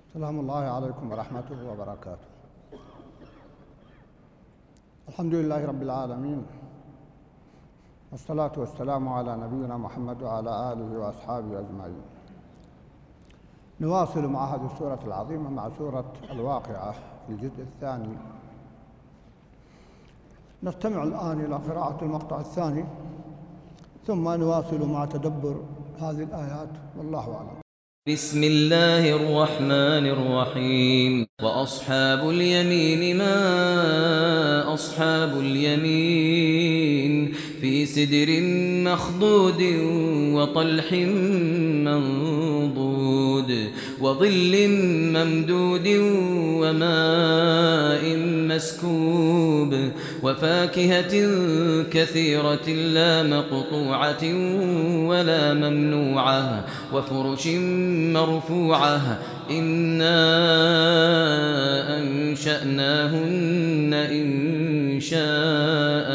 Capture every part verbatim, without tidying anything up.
سلام الله عليكم ورحمته وبركاته. الحمد لله رب العالمين، والصلاة والسلام على نبينا محمد وعلى آله وأصحابه أجمعين. نواصل مع هذه السورة العظيمة مع سورة الواقعة في الجزء الثاني. نستمع الآن إلى قراءة المقطع الثاني ثم نواصل مع تدبر هذه الآيات، والله أعلم. بسم الله الرحمن الرحيم. وأصحاب اليمين ما أصحاب اليمين في سدر مخضود وطلح منضود وظل ممدود وماء مسكوب وفاكهة كثيرة لا مقطوعة ولا ممنوعة وفرش مرفوعة إنا أنشأناهن إنشاء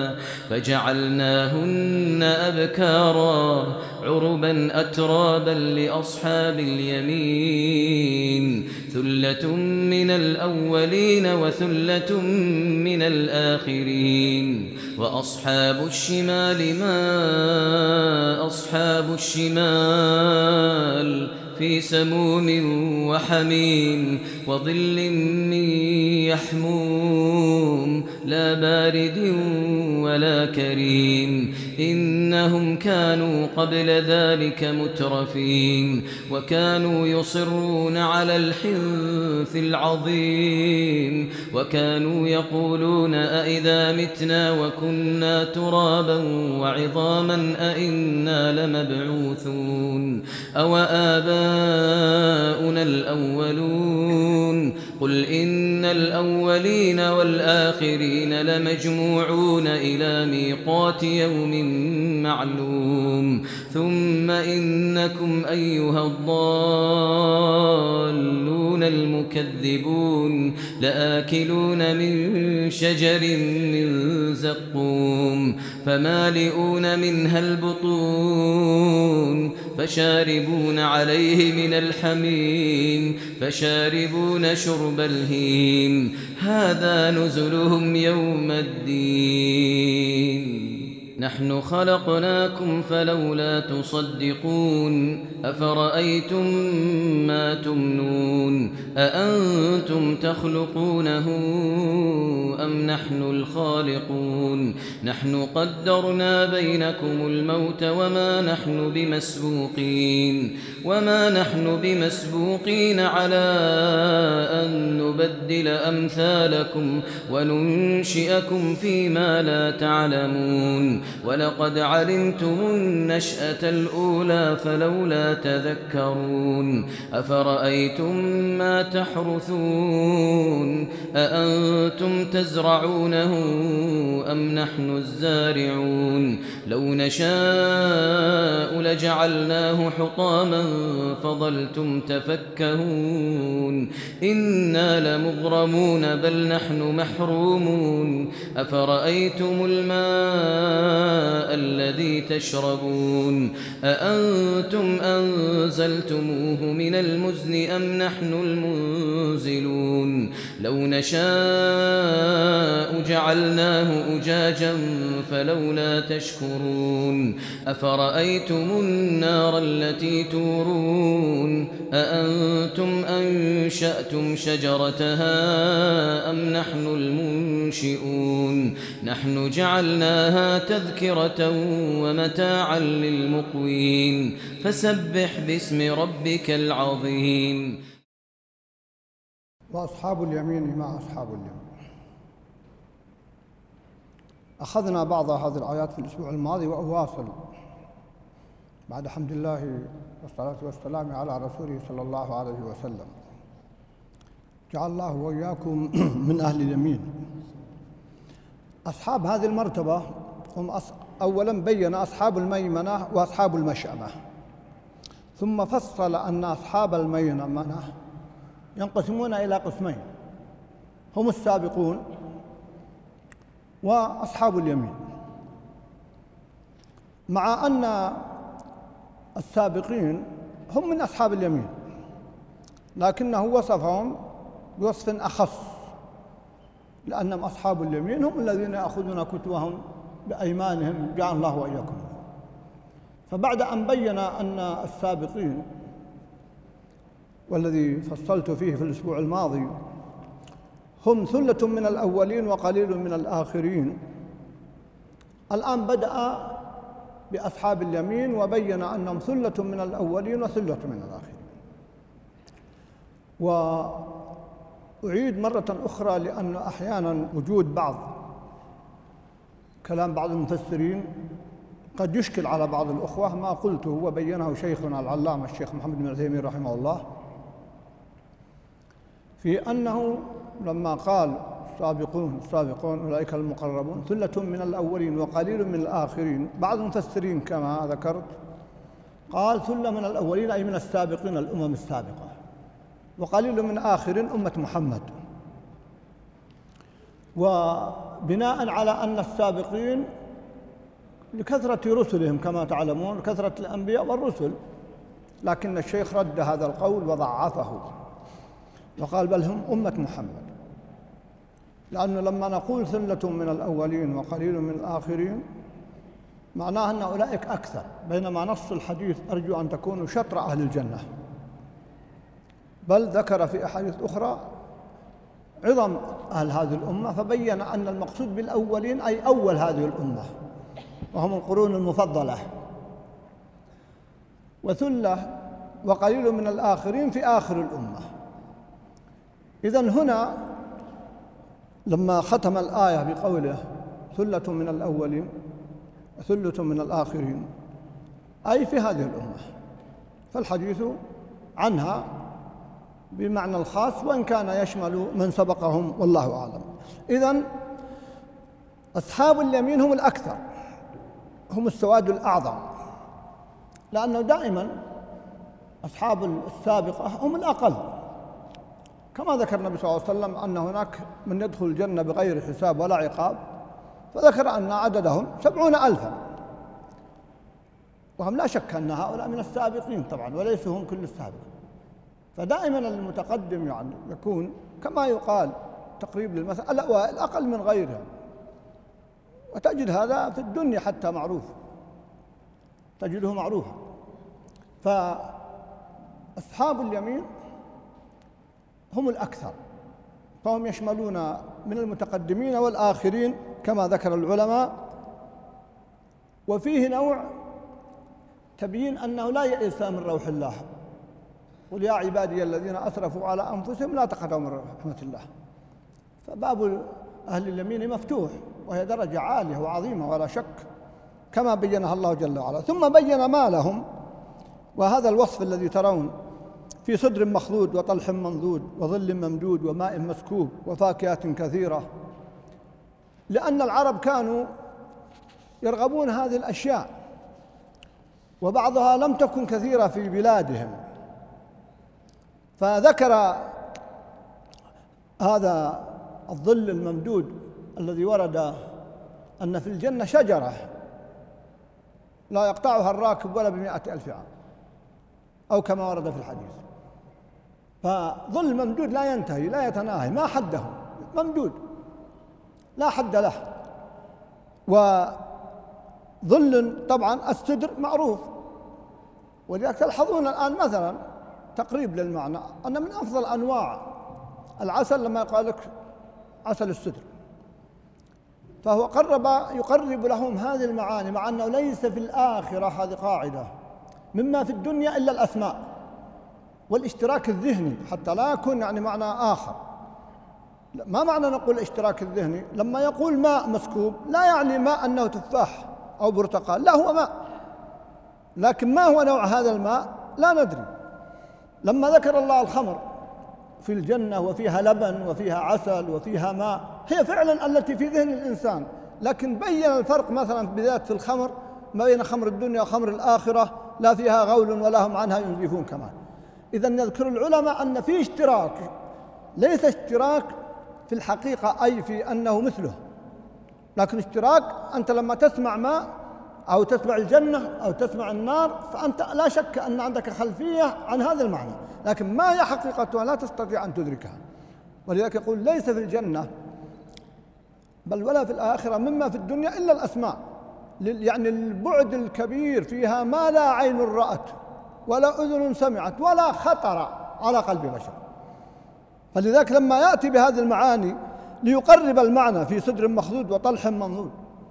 فجعلناهن أبكارا عربا أترابا لأصحاب اليمين ثلة من الأولين وثلة من الآخرين. وأصحاب الشمال ما أصحاب الشمال في سموم وحميم وظل من يحموم لا بارد ولا كريم إنهم كانوا قبل ذلك مترفين وكانوا يصرون على الحنث العظيم وكانوا يقولون أئذا متنا وكنا ترابا وعظاما أئنا لمبعوثون أو آباؤنا الأولون قل إن الأولين والآخرين لمجموعون إلى ميقات يوم معلوم ثم إنكم أيها الضالون المكذبون لآكلون من شجر من زقوم فمالئون منها البطون فشاربون عليه من الحميم فشاربون شرب الهيم هذا نزلهم يوم الدين نحن خلقناكم فلولا تصدقون أفرأيتم ما تمنون أأنتم تخلقونه أم نحن الخالقون نحن قدرنا بينكم الموت وما نحن بمسبوقين وما نحن بمسبوقين على أن نبدل أمثالكم وننشئكم فيما لا تعلمون ولقد علمتم النشأة الأولى فلولا تذكرون أفرأيتم ما تحرثون أأنتم تزرعونه أم نحن الزارعون لو نشاء لجعلناه حطاما فظلتم تفكهون إنا لمغرمون بل نحن محرومون أفرأيتم الماء الذي تشربون أأنتم أنزلتموه من المزن أم نحن المنزلون لو نشاء جعلناه أجاجا فلولا تشكرون أفرأيتم النار التي تورون أأنتم أنشأتم شجرتها أم نحن المنشئون نحن جعلناها تذكرة ومتاعا للمقوين فسبح باسم ربك العظيم. وأصحاب اليمين ما أصحاب اليمين. أخذنا بعض هذه الآيات في الأسبوع الماضي وأواصل بعد حمد الله والصلاة والسلام على رسوله صلى الله عليه وسلم. جعل الله وإياكم من أهل اليمين. أصحاب هذه المرتبة هم أص... أولا بين أصحاب الميمنة وأصحاب المشأمة، ثم فصل أن أصحاب الميمنة ينقسمون إلى قسمين، هم السابقون وأصحاب اليمين، مع أن السابقين هم من أصحاب اليمين، لكنه وصفهم بوصف أخص، لأنهم أصحاب اليمين هم الذين يأخذون كتبهم بأيمانهم، جعل الله وإياكم. فبعد أن بين أن السابقين، والذي فصلت فيه في الأسبوع الماضي، هم ثلة من الأولين وقليل من الآخرين، الآن بدأ بأصحاب اليمين وبين أنهم ثلة من الأولين وثلة من الآخرين. وأعيد مرة أخرى لأن أحيانا وجود بعض كلام بعض المفسرين قد يشكل على بعض الأخوة، ما قلته وبينه شيخنا العلامة الشيخ محمد بن عثيمين رحمه الله، في أنه لما قال السابقون السابقون أولئك المقربون ثلة من الأولين وقليل من الآخرين، بعض المفسرين كما ذكرت قال ثلة من الأولين أي من السابقين الأمم السابقة، وقليل من آخرين أمة محمد. وبناء على أن السابقين لكثرة رسلهم كما تعلمون، كثرة الأنبياء والرسل، لكن الشيخ رد هذا القول وضعفه وقال بل هم أمة محمد، لأنه لما نقول ثلة من الأولين وقليل من الآخرين معناه أن أولئك أكثر، بينما نص الحديث أرجو أن تكونوا شطر أهل الجنة، بل ذكر في أحاديث أخرى عظم أهل هذه الأمة، فبين أن المقصود بالأولين أي أول هذه الأمة وهم القرون المفضلة، وثلة وقليل من الآخرين في آخر الأمة. إذن هنا لما ختم الآية بقوله ثلة من الأولين وثلة من الآخرين أي في هذه الأمة، فالحديث عنها بمعنى الخاص وإن كان يشمل من سبقهم والله أعلم. إذن أصحاب اليمين هم الأكثر، هم السواد الأعظم، لأنه دائما أصحاب السابقة هم الأقل، كما ذكر النبي صلى الله عليه وسلم أن هناك من يدخل الجنة بغير حساب ولا عقاب، فذكر أن عددهم سبعون ألفا، وهم لا شك أن هؤلاء من السابقين طبعا وليسوا هم كل السابقين. فدائما المتقدم يعني يكون كما يقال تقريب للمثل الأوائل أقل من غيرهم، وتجد هذا في الدنيا حتى معروف، تجده معروفا. فأصحاب اليمين هم الأكثر، فهم يشملون من المتقدمين والآخرين كما ذكر العلماء. وفيه نوع تبيين أنه لا يئس من روح الله، قل يا عبادي الذين أسرفوا على أنفسهم لا تقنطوا من رحمة الله. فباب أهل اليمين مفتوح، وهي درجة عالية وعظيمة ولا شك كما بينها الله جل وعلا. ثم بين ما لهم، وهذا الوصف الذي ترون في صدر مخضود وطلح منضود وظل ممدود وماء مسكوب وفاكهة كثيرة، لأن العرب كانوا يرغبون هذه الأشياء، وبعضها لم تكن كثيرة في بلادهم. فذكر هذا الظل الممدود الذي ورد أن في الجنة شجرة لا يقطعها الراكب ولا بمئة ألف عام، أو كما ورد في الحديث. فظل ممدود لا ينتهي لا يتناهي، ما حده، ممدود لا حد له. وظل طبعا السدر معروف، ولذلك تلحظون الآن مثلا تقريب للمعنى أن من أفضل أنواع العسل لما يقال لك عسل السدر، فهو قرب يقرب لهم هذه المعاني، مع أنه ليس في الآخرة، هذه قاعدة، مما في الدنيا إلا الأسماء والاشتراك الذهني، حتى لا يكون يعني معنى آخر. ما معنى نقول الاشتراك الذهني؟ لما يقول ماء مسكوب لا يعني ماء أنه تفاح أو برتقال، لا، هو ماء، لكن ما هو نوع هذا الماء لا ندري. لما ذكر الله الخمر في الجنة وفيها لبن وفيها عسل وفيها ماء، هي فعلا التي في ذهن الإنسان، لكن بين الفرق مثلا بذات في الخمر ما بين خمر الدنيا وخمر الآخرة، لا فيها غول ولا هم عنها ينزفون كمان. إذن يذكر العلماء أن في اشتراك، ليس اشتراك في الحقيقة أي في أنه مثله، لكن اشتراك أنت لما تسمع ماء أو تسمع الجنة أو تسمع النار فأنت لا شك أن عندك خلفية عن هذا المعنى، لكن ما هي حقيقتها لا تستطيع أن تدركها. ولذلك يقول ليس في الجنة بل ولا في الآخرة مما في الدنيا إلا الأسماء، يعني البعد الكبير فيها ما لا عين رأت ولا أذن سمعت ولا خطر على قلب بشر. فلذلك لما يأتي بهذه المعاني ليقرب المعنى في صدر مخضود وطلح منضود.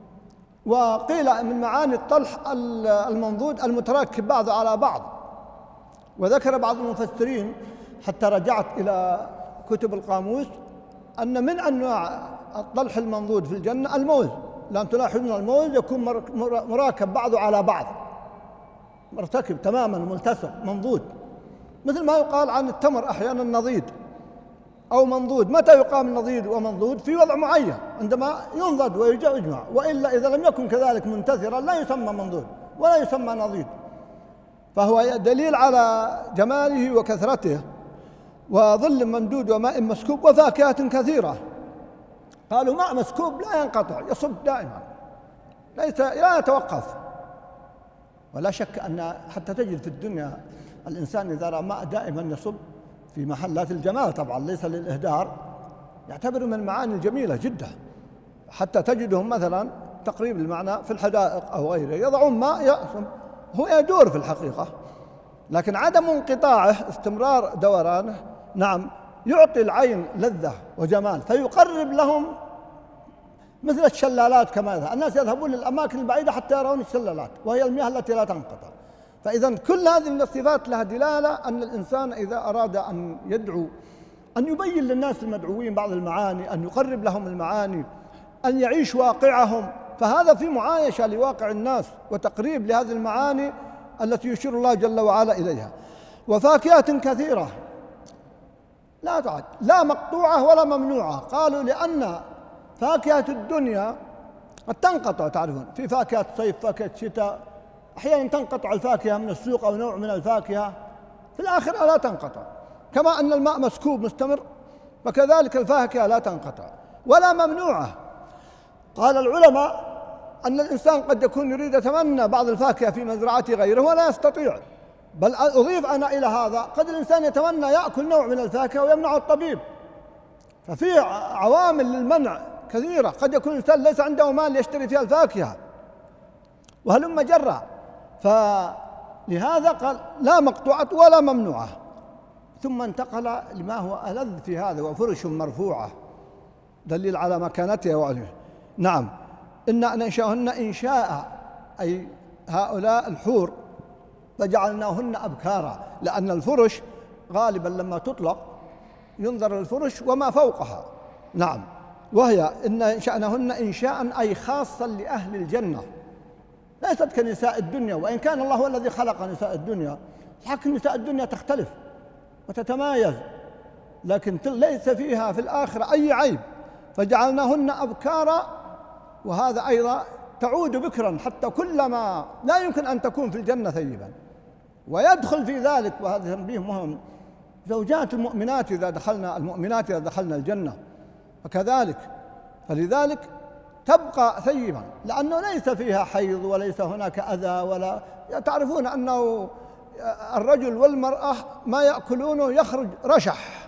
وقيل من معاني الطلح المنضود المتراكب بعض على بعض. وذكر بعض المفسرين حتى رجعت إلى كتب القاموس أن من أنواع الطلح المنضود في الجنة الموز، لأن تلاحظون الموز يكون مراكب بعضه على بعض، مرتكب تماما ملتصق منضود، مثل ما يقال عن التمر أحيانا نضيد أو منضود. متى يقام نضيد ومنضود؟ في وضع معين عندما ينضد ويجمع، وإلا إذا لم يكن كذلك منتثرا لا يسمى منضود ولا يسمى نضيد. فهو دليل على جماله وكثرته، وظل ممدود وماء مسكوب وفاكهة كثيرة. قالوا ماء مسكوب لا ينقطع، يصب دائما ليس لا يتوقف. ولا شك أن حتى تجد في الدنيا الإنسان إذا رأى ماء دائما يصب في محلات الجمال طبعا ليس للإهدار، يعتبر من المعاني الجميلة جدا. حتى تجدهم مثلا تقريب المعنى في الحدائق أو غيره يضعون ماء يأصب، هو يدور في الحقيقة، لكن عدم انقطاعه استمرار دورانه نعم يعطي العين لذة وجمال، فيقرب لهم مثل الشلالات. كما الناس يذهبون للأماكن البعيدة حتى يرون الشلالات وهي المياه التي لا تنقطع. فإذا كل هذه الصفات لها دلالة أن الإنسان إذا أراد أن يدعو أن يبين للناس المدعوين بعض المعاني، أن يقرب لهم المعاني، أن يعيش واقعهم، فهذا في معايشة لواقع الناس وتقريب لهذه المعاني التي يشير الله جل وعلا إليها. وفاكهة كثيرة لا تعد، لا مقطوعة ولا ممنوعة. قالوا لأن فاكهة الدنيا قد تنقطع، تعرفون في فاكهة صيف فاكهة شتاء، أحيانا تنقطع الفاكهة من السوق أو نوع من الفاكهة، في الآخرة لا تنقطع. كما أن الماء مسكوب مستمر فكذلك الفاكهة لا تنقطع ولا ممنوعة. قال العلماء أن الإنسان قد يكون يريد يتمنى بعض الفاكهة في مزرعة غيره ولا يستطيع، بل أضيف أنا إلى هذا قد الإنسان يتمنى يأكل نوع من الفاكهة ويمنعه الطبيب. ففي عوامل للمنع كثيرة، قد يكون الإنسان ليس عنده مال يشتري فيها الفاكهة وهلم جرا. فلهذا قال لا مقطوعة ولا ممنوعة، ثم انتقل لما هو ألذ في هذا وفرش مرفوعة، دليل على مكانتها وعلمها. نعم إن أنشأهن إنشاء، أي هؤلاء الحور فجعلناهن أبكارا، لأن الفرش غالبا لما تطلق ينظر الفرش وما فوقها. نعم، وهي إن أنشأناهن إنشاء أي خاصا لأهل الجنة، ليست كنساء الدنيا، وإن كان الله هو الذي خلق نساء الدنيا، لكن نساء الدنيا تختلف وتتمايز، لكن ليس فيها في الآخرة أي عيب. فجعلناهن أبكارا، وهذا أيضا تعود بكرا حتى كلما لا يمكن أن تكون في الجنة ثيبا. ويدخل في ذلك، وهذا تنبيه مهم، زوجات المؤمنات إذا دخلنا المؤمنات إذا دخلنا الجنة فكذلك، فلذلك تبقى ثيبا لأنه ليس فيها حيض وليس هناك أذى، ولا تعرفون أنه الرجل والمرأة ما يأكلونه يخرج رشح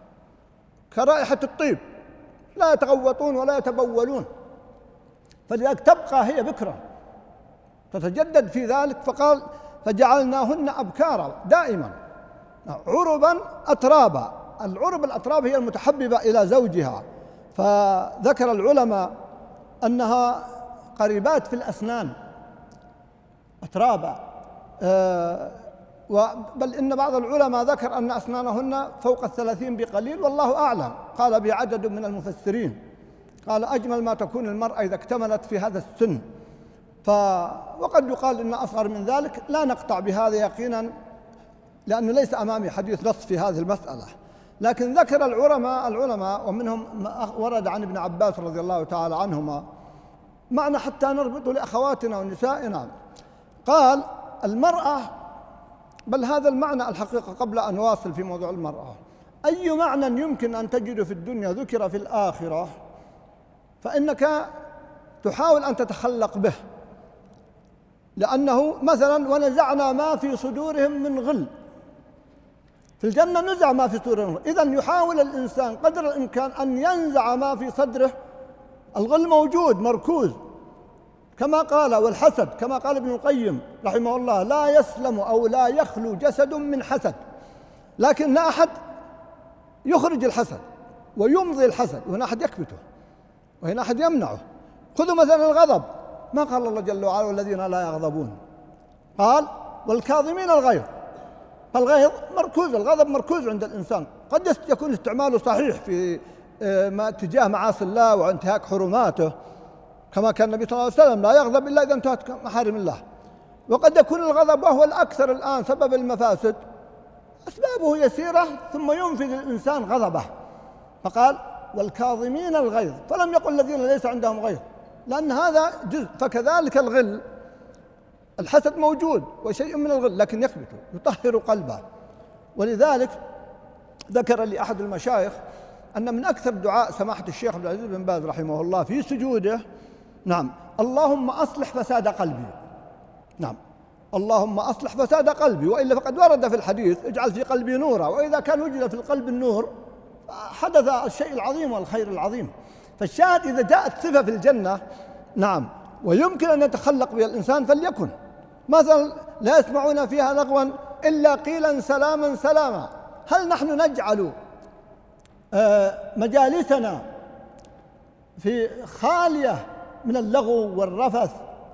كرائحة الطيب، لا يتغوطون ولا يتبولون، فلذلك تبقى هي بكرة تتجدد في ذلك. فقال فجعلناهن أبكارا دائما عربا أترابا. العرب الأتراب هي المتحببة إلى زوجها، فذكر العلماء أنها قريبات في الأسنان أترابا، أه بل إن بعض العلماء ذكر أن أسنانهن فوق الثلاثين بقليل والله أعلم، قال به عدد من المفسرين، قال أجمل ما تكون المرأة إذا اكتملت في هذا السن. ف وقد يقال إن أصغر من ذلك، لا نقطع بهذا يقينا لأنه ليس أمامي حديث نص في هذه المسألة، لكن ذكر العلماء العلماء ومنهم ورد عن ابن عباس رضي الله تعالى عنهما معنى حتى نربط لأخواتنا ونسائنا. قال المرأة، بل هذا المعنى الحقيقة قبل أن نواصل في موضوع المرأة، أي معنى يمكن أن تجد في الدنيا ذكر في الآخرة فإنك تحاول أن تتخلق به، لأنه مثلا ونزعنا ما في صدورهم من غل، في الجنة نزع ما في صدورهم. إذن يحاول الإنسان قدر الإمكان أن ينزع ما في صدره. الغل موجود مركوز كما قال، والحسد كما قال ابن القيم رحمه الله: لا يسلم أو لا يخلو جسد من حسد، لكن لا أحد يخرج الحسد ويمضي الحسد، وهنا أحد يكبته وهنا أحد يمنعه. خذوا مثلا الغضب، ما قال الله جل وعلا: والذين لا يغضبون، قال: والكاظمين الغيظ. فالغيظ مركوز، الغضب مركوز عند الإنسان، قد يكون استعماله صحيح في اتجاه معاصي الله وانتهاك حرماته، كما كان النبي صلى الله عليه وسلم: لا يغضب إلا إذا انتهت محارم الله. وقد يكون الغضب، وهو الأكثر الآن سبب المفاسد، أسبابه يسيرة ثم ينفذ الإنسان غضبه، فقال: والكاظمين الغيظ، فلم يقل الذين ليس عندهم غيظ، لأن هذا جزء. فكذلك الغل، الحسد موجود وشيء من الغل، لكن يكبته يطهر قلبه. ولذلك ذكر لي أحد المشايخ أن من أكثر دعاء سماحة الشيخ عبد العزيز بن باز رحمه الله في سجوده: نعم، اللهم أصلح فساد قلبي. نعم، اللهم أصلح فساد قلبي، وإلا فقد ورد في الحديث: اجعل في قلبي نورا. وإذا كان وجد في القلب النور حدث الشيء العظيم والخير العظيم. فالشاهد إذا جاءت صفة في الجنة، نعم، ويمكن أن يتخلق بها الإنسان فليكن. مثلا: لا يسمعون فيها لغوا إلا قيلا سلاما سلاما. هل نحن نجعل مجالسنا في خالية من اللغو والرفث؟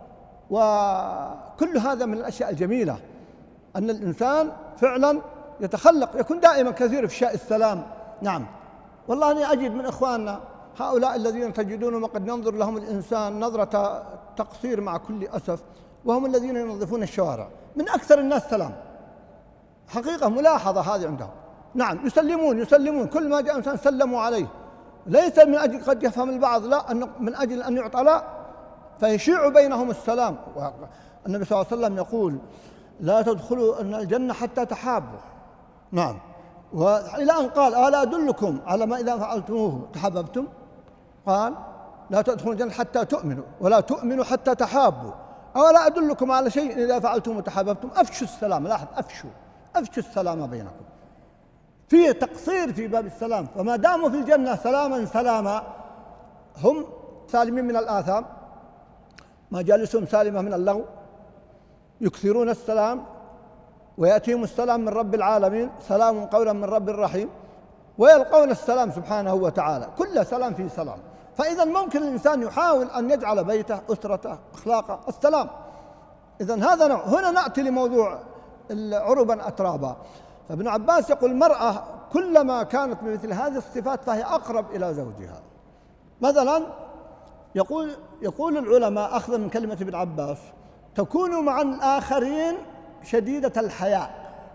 وكل هذا من الأشياء الجميلة، أن الإنسان فعلا يتخلق، يكون دائما كثير في شاء السلام. نعم، والله أنا أجد من إخواننا هؤلاء الذين تجدونهم وقد ينظر لهم الإنسان نظرة تقصير مع كل أسف، وهم الذين ينظفون الشوارع، من أكثر الناس سلام. حقيقة ملاحظة هذه عندهم. نعم، يسلمون يسلمون كل ما جاء إنسان سلموا عليه، ليس من أجل قد يفهم البعض، لا، أنه من أجل أن يعطى، لا، فيشيع بينهم السلام. النبي صلى الله عليه وسلم يقول: لا تدخلوا الجنة حتى تحابوا. نعم، وإلى أن قال: ألا أدلكم على ما إذا فعلتموه تحاببتم؟ قال: لا تدخلوا الجنة حتى تؤمنوا، ولا تؤمنوا حتى تحابوا. أولا أدلكم على شيء إذا فعلتم تحاببتم؟ أفشوا السلام. لاحظ، أفشوا أفشوا السلام بينكم. في تقصير في باب السلام، فما داموا في الجنة سلاما سلاما هم سالمين من الآثام، مجالسهم سالمة من اللغو، يكثرون السلام، ويأتيهم السلام من رب العالمين: سلام قولا من رب رحيم، ويلقون السلام سبحانه وتعالى، كل سلام فيه سلام. فإذا ممكن الإنسان يحاول أن يجعل بيته، أسرته، أخلاقه السلام. إذن هذا نوع. هنا نأتي لموضوع عربا أترابا. فابن عباس يقول: المرأة كلما كانت بمثل هذه الصفات فهي أقرب إلى زوجها. مثلا يقول يقول العلماء أخذا من كلمة ابن عباس: تكون مع الآخرين شديدة الحياء،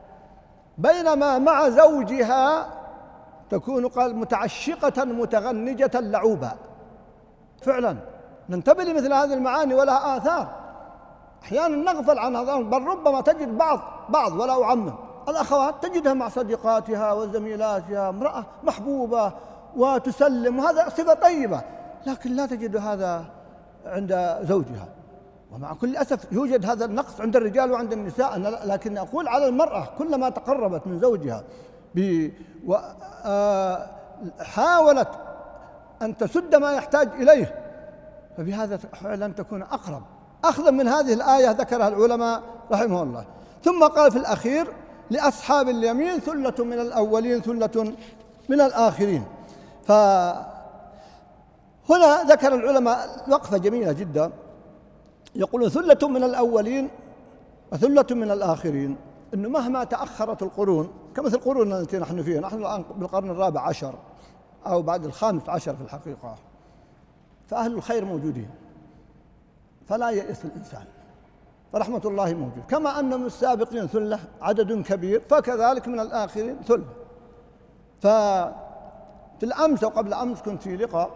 بينما مع زوجها تكون قال متعشقة متغنجة لعوبة. فعلا ننتبه لمثل هذه المعاني ولها آثار. أحيانا نغفل عن هذا، بل ربما تجد بعض بعض ولا أعمم الأخوات تجدها مع صديقاتها وزميلاتها امرأة محبوبة وتسلم، وهذا صفة طيبة، لكن لا تجد هذا عند زوجها. ومع كل أسف يوجد هذا النقص عند الرجال وعند النساء، لكن أقول على المرأة كلما تقربت من زوجها وحاولت أن تسد ما يحتاج إليه، فبهذا فعلا تكون أقرب. أخذا من هذه الآية ذكرها العلماء رحمه الله. ثم قال في الأخير: لأصحاب اليمين ثلة من الأولين ثلة من الآخرين. فهنا ذكر العلماء وقفة جميلة جدا، يقولون ثلة من الأولين وثلة من الآخرين، إنه مهما تأخرت القرون كمثل القرون التي نحن فيها، نحن الآن بالقرن الرابع عشر أو بعد الخامس عشر في الحقيقة، فأهل الخير موجودين، فلا يئس الإنسان، فرحمة الله موجود. كما أن من السابقين ثلة عدد كبير، فكذلك من الآخرين ثلة. ففي الأمس وقبل أمس كنت في لقاء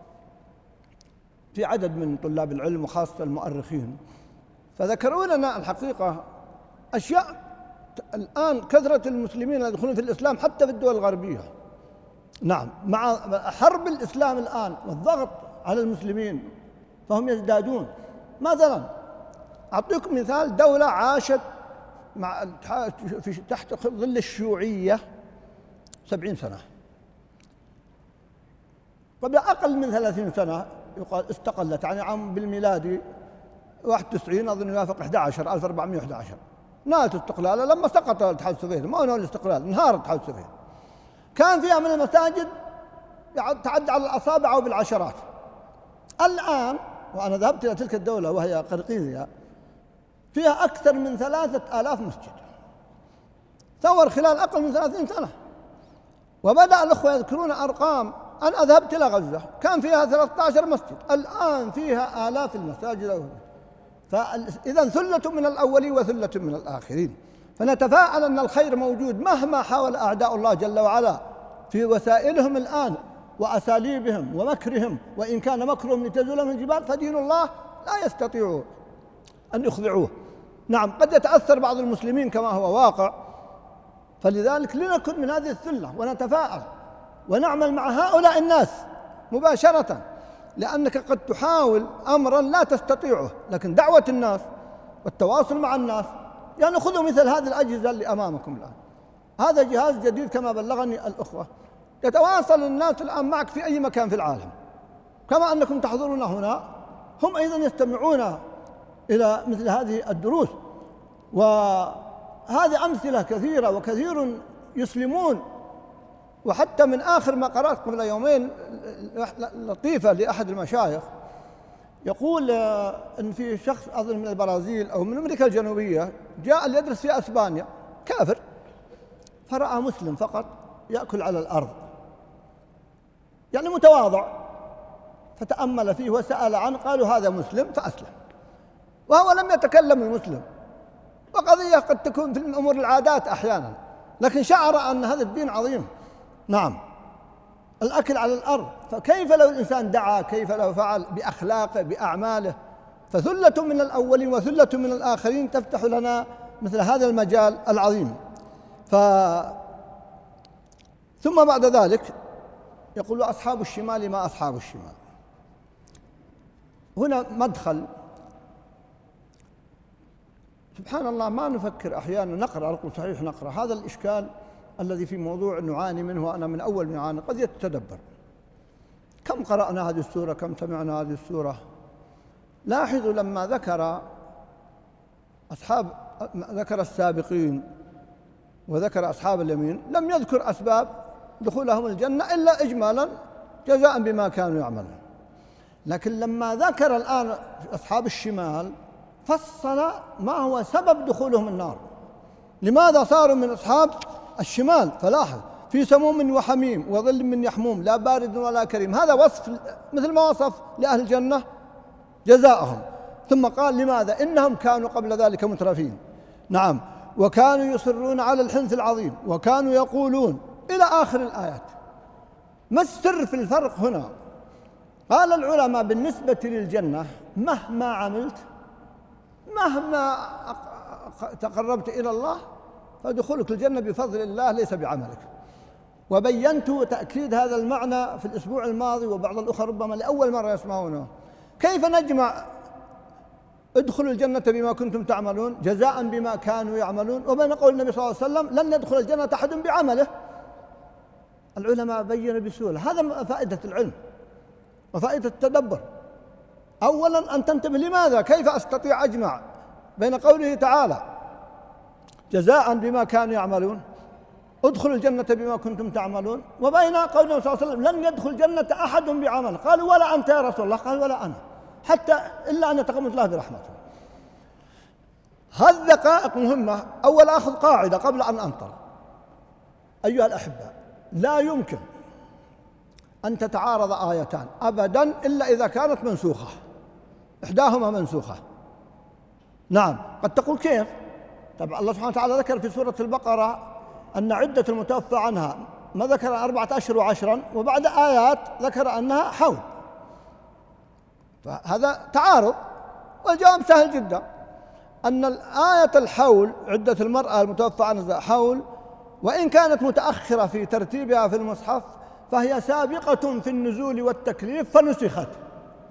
في عدد من طلاب العلم وخاصة المؤرخين، فذكروا لنا الحقيقة أشياء. الآن كثرة المسلمين يدخلون في الإسلام حتى في الدول الغربية، نعم، مع حرب الإسلام الآن والضغط على المسلمين فهم يزدادون. مثلا أعطيكم مثال: دولة عاشت مع في تحت ظل الشيوعية سبعين سنة. قبل أقل من ثلاثين سنة يقال استقلت، يعني عام بالميلادي واحد وتسعين أظن يوافق أحد عشر ألف وأربعمائة وأحد عشر نالت استقلاله لما سقط الاتحاد السوفيتي، ما هو الاستقلال، انهار الاتحاد السوفيتي. كان فيها من المساجد تعد على الأصابع أو بالعشرات. الآن وأنا ذهبت إلى تلك الدولة وهي قرقيزيا فيها أكثر من ثلاثة آلاف مسجد، ثور خلال أقل من ثلاثين سنة. وبدأ الأخوة يذكرون أرقام. أنا ذهبت إلى غزة كان فيها ثلاثة عشر مسجد، الآن فيها آلاف المساجد. فإذا ثلة من الأولين وثلة من الآخرين. فنتفاءل أن الخير موجود مهما حاول أعداء الله جل وعلا في وسائلهم الآن وأساليبهم ومكرهم، وإن كان مكرهم لتزول من الجبال فدين الله لا يستطيعوا أن يخضعوه. نعم قد يتأثر بعض المسلمين كما هو واقع، فلذلك لنكن من هذه الثلة ونتفاءل ونعمل مع هؤلاء الناس مباشرة، لأنك قد تحاول أمرا لا تستطيعه، لكن دعوة الناس والتواصل مع الناس يعني خذوا مثل هذه الأجهزة اللي أمامكم الآن. هذا جهاز جديد كما بلغني الأخوة، يتواصل الناس الآن معك في أي مكان في العالم، كما أنكم تحضرون هنا هم أيضا يستمعون إلى مثل هذه الدروس. وهذه أمثلة كثيرة وكثير يسلمون. وحتى من آخر ما قرأت قبل يومين لطيفة لأحد المشايخ يقول أن في شخص أظن من البرازيل أو من أمريكا الجنوبية جاء ليدرس في أسبانيا، كافر، فرأى مسلم فقط يأكل على الأرض، يعني متواضع، فتأمل فيه وسأل عنه، قالوا هذا مسلم فأسلم، وهو لم يتكلم المسلم. وقضية قد تكون في أمور العادات أحيانا، لكن شعر أن هذا الدين عظيم. نعم الأكل على الأرض، فكيف لو الإنسان دعا، كيف لو فعل بأخلاقه بأعماله. فثلة من الأولين وثلة من الآخرين تفتح لنا مثل هذا المجال العظيم. ف... ثم بعد ذلك يقول أصحاب الشمال ما أصحاب الشمال. هنا مدخل سبحان الله ما نفكر أحيانا، نقرأ نقول صحيح نقرأ، هذا الإشكال الذي في موضوع نعاني منه، وأنا من أول نعاني، قد يتدبر كم قرأنا هذه السورة، كم سمعنا هذه السورة. لاحظوا لما ذكر أصحاب ذكر السابقين وذكر أصحاب اليمين لم يذكر أسباب دخولهم الجنة إلا إجمالا جزاء بما كانوا يعملون. لكن لما ذكر الآن أصحاب الشمال فصل ما هو سبب دخولهم النار، لماذا صاروا من أصحاب الشمال. فلاحظ في سموم وحميم وظل من يحموم لا بارد ولا كريم، هذا وصف مثل ما وصف لأهل الجنة جزاءهم. ثم قال لماذا؟ إنهم كانوا قبل ذلك مترفين. نعم وكانوا يصرون على الحنث العظيم وكانوا يقولون إلى آخر الآيات. ما السر في الفرق هنا؟ قال العلماء بالنسبة للجنة مهما عملت مهما تقربت إلى الله فدخولك الجنة بفضل الله ليس بعملك. وبينت تأكيد هذا المعنى في الأسبوع الماضي، وبعض الأخوة ربما لأول مرة يسمعونه. كيف نجمع ادخلوا الجنة بما كنتم تعملون جزاء بما كانوا يعملون وبين قول النبي صلى الله عليه وسلم لن يدخل الجنة أحد بعمله؟ العلماء بيّنوا بسهولة. هذا فائدة العلم وفائدة التدبر. أولا أن تنتبه لماذا، كيف أستطيع أجمع بين قوله تعالى جزاء بما كانوا يعملون ادخلوا الجنة بما كنتم تعملون، وبين قول النبي صلى الله عليه وسلم لن يدخل الجنة أحد بعمل. قالوا ولا أنت يا رسول الله؟ قال ولا أنا، حتى إلا أن يتغمد الله برحمته. هذه دقائق مهمة. أول أخذ قاعدة قبل أن أنطر. أيها الأحبة لا يمكن أن تتعارض آيتان أبداً إلا إذا كانت منسوخة، إحداهما منسوخة. نعم قد تقول كيف؟ طبعا الله سبحانه وتعالى ذكر في سورة البقرة أن عدة المتوفى عنها ما ذكر أربعة أشهر وعشرا، وبعد آيات ذكر أنها حول، فهذا تعارض. والجواب سهل جدا، أن الآية الحول عدة المرأة المتوفى عنها حول، وإن كانت متأخرة في ترتيبها في المصحف فهي سابقة في النزول والتكليف فنسخت،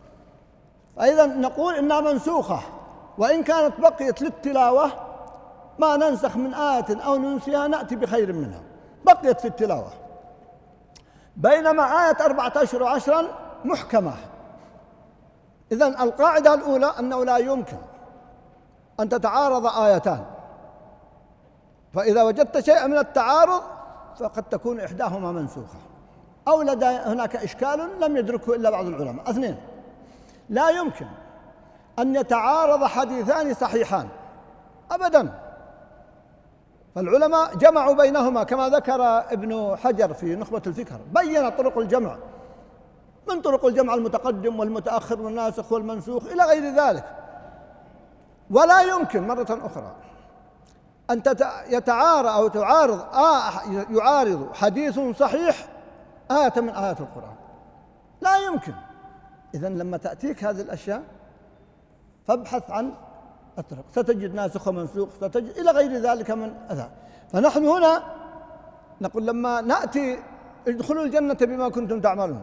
فإذا نقول إنها منسوخة، وإن كانت بقيت للتلاوة ما ننسخ من آية أو ننسيها نأتي بخير منها، بقيت في التلاوة. بينما آية أربعة أشهر وعشرا محكمة. إذن القاعدة الأولى أنه لا يمكن أن تتعارض آيتان، فإذا وجدت شيئا من التعارض فقد تكون إحداهما منسوخة أو لدى هناك إشكال لم يدركه إلا بعض العلماء. اثنين، لا يمكن أن يتعارض حديثان صحيحان أبداً، فالعلماء جمعوا بينهما كما ذكر ابن حجر في نخبة الفكر، بين طرق الجمع من طرق الجمع المتقدم والمتأخر والناسخ والمنسوخ إلى غير ذلك. ولا يمكن مرة أخرى أن يتعارض أو تعارض آه يعارض حديث صحيح آية من آيات القرآن، لا يمكن. إذن لما تأتيك هذه الأشياء فابحث عن الطرق، ستجد ناسخ ومنسوخ، ستجد إلى غير ذلك من أذى. فنحن هنا نقول لما نأتي ادخلوا الجنة بما كنتم تعملون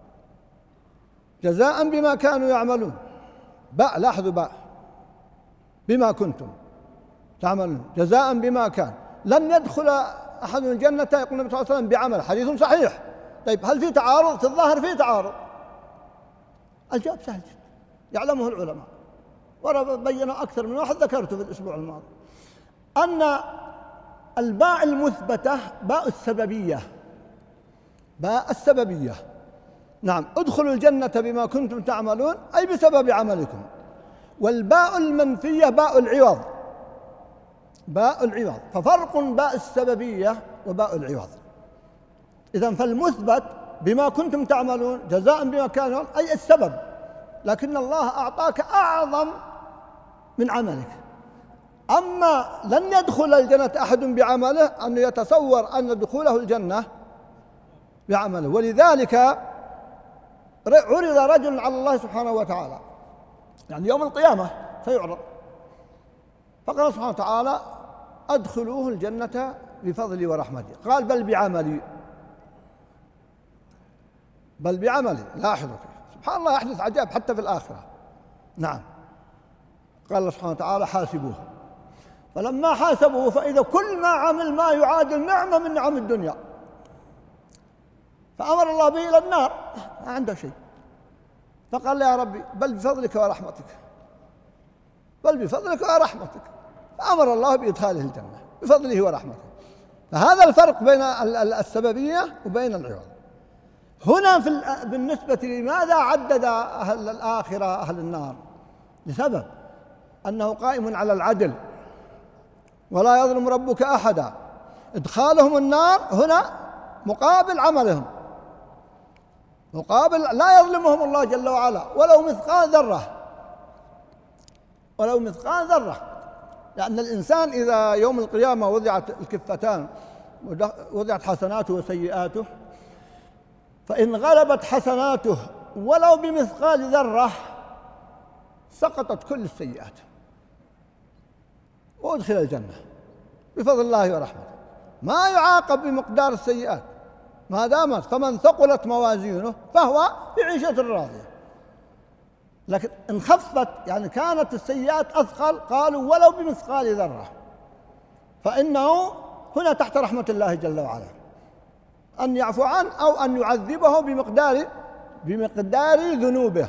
جزاء بما كانوا يعملون، باء، لاحظوا باء، بما كنتم تعملون جزاء بما كان. لن يدخل أحد الجنة يقول النبي صلى الله عليه وسلم بعمل، حديث صحيح. طيب هل في تعارض؟ في الظاهر في تعارض. الجواب سهل جدا يعلمه العلماء وبينوا أكثر من واحد ذكرته في الأسبوع الماضي، أن الباء المثبتة باء السببية، باء السببية. نعم، ادخلوا الجنة بما كنتم تعملون أي بسبب عملكم. والباء المنفية باء العوض، باء العوض، ففرق باء السببية وباء العوض. إذن فالمثبت بما كنتم تعملون جزاء بما كانوا أي السبب، لكن الله أعطاك أعظم من عملك. أما لن يدخل الجنة أحد بعمله أن يتصور أن دخوله الجنة بعمله. ولذلك عرض رجل على الله سبحانه وتعالى، يعني يوم القيامة سيعرض، فقال سبحانه وتعالى أدخلوه الجنة بفضلي ورحمتي، قال بل بعملي، بل بعملي. لاحظوا سبحان الله يحدث عجائب حتى في الآخرة. نعم، قال الله سبحانه وتعالى حاسبوه، فلما حاسبوه فإذا كل ما عمل ما يعادل نعمة من نعم الدنيا، فأمر الله به إلى النار، ما عنده شيء، فقال يا ربي بل بفضلك ورحمتك، بل بفضلك ورحمتك، فأمر الله بإدخاله الجنة بفضله ورحمته. فهذا الفرق بين السببية وبين العوض. هنا في بالنسبة لماذا عدد أهل الآخرة أهل النار؟ لسبب أنه قائم على العدل ولا يظلم ربك أحدا. إدخالهم النار هنا مقابل عملهم، مقابل لا يظلمهم الله جل وعلا ولو مثقال ذرة، ولو مثقال ذرة. لأن الإنسان إذا يوم القيامة وضعت الكفتان، وضعت حسناته وسيئاته، فإن غلبت حسناته ولو بمثقال ذرة سقطت كل السيئات وأدخل الجنة بفضل الله ورحمته، ما يعاقب بمقدار السيئات ما دامت. فمن ثقلت موازينه فهو في عيشة راضية. لكن إن خفت يعني كانت السيئات أثقل قالوا ولو بمثقال ذرة، فإنه هنا تحت رحمة الله جل وعلا أن يعفو عنه أو أن يعذبه بمقدار بمقدار ذنوبه.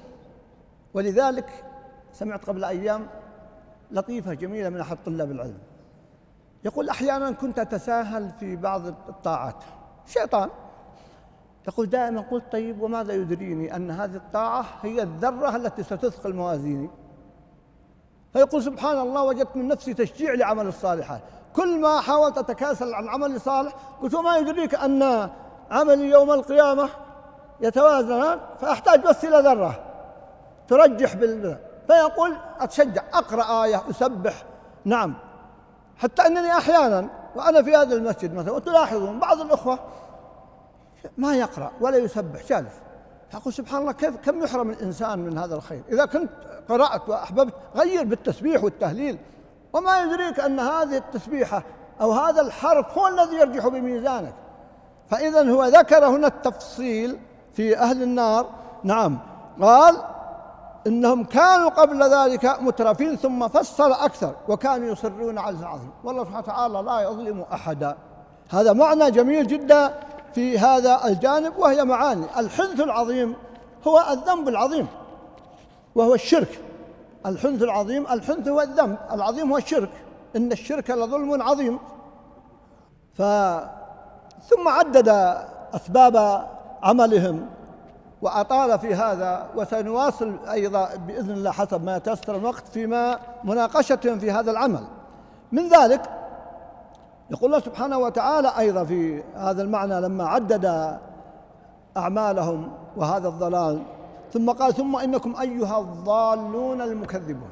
ولذلك سمعت قبل أيام لطيفة جميلة من أحد طلاب العلم يقول أحيانا كنت أتساهل في بعض الطاعات، شيطان يقول دائما قلت طيب وماذا يدريني أن هذه الطاعة هي الذرة التي ستثقل موازيني؟ فيقول سبحان الله وجدت من نفسي تشجيع لعمل الصالحات، كل ما حاولت أتكاسل عن عمل الصالح قلت وما يدريك أن عملي يوم القيامة يتوازنان فأحتاج بس إلى ذرة ترجح بال. فيقول أتشجع أقرأ آية أسبح. نعم، حتى أنني أحيانا وأنا في هذا المسجد مثلا وتلاحظون بعض الأخوة ما يقرأ ولا يسبح جالس، فأقول سبحان الله كيف كم يحرم الإنسان من هذا الخير. إذا كنت قرأت وأحببت غير بالتسبيح والتهليل، وما يدريك أن هذه التسبيحة أو هذا الحرف هو الذي يرجح بميزانك. فإذا هو ذكر هنا التفصيل في أهل النار. نعم، قال إنهم كانوا قبل ذلك مترفين ثم فصل أكثر وكانوا يصرون على العظيم، والله سبحانه وتعالى لا يظلم أحدا. هذا معنى جميل جدا في هذا الجانب، وهي معاني. الحنث العظيم هو الذنب العظيم وهو الشرك. الحنث العظيم، الحنث هو الذنب العظيم هو الشرك، إن الشرك لظلم عظيم. ف ثم عدد أسباب عملهم وأطال في هذا، وسنواصل أيضا بإذن الله حسب ما يتيسر الوقت فيما مناقشتهم في هذا العمل. من ذلك يقول الله سبحانه وتعالى أيضا في هذا المعنى لما عدد أعمالهم وهذا الضلال، ثم قال: ثم إنكم أيها الضالون المكذبون.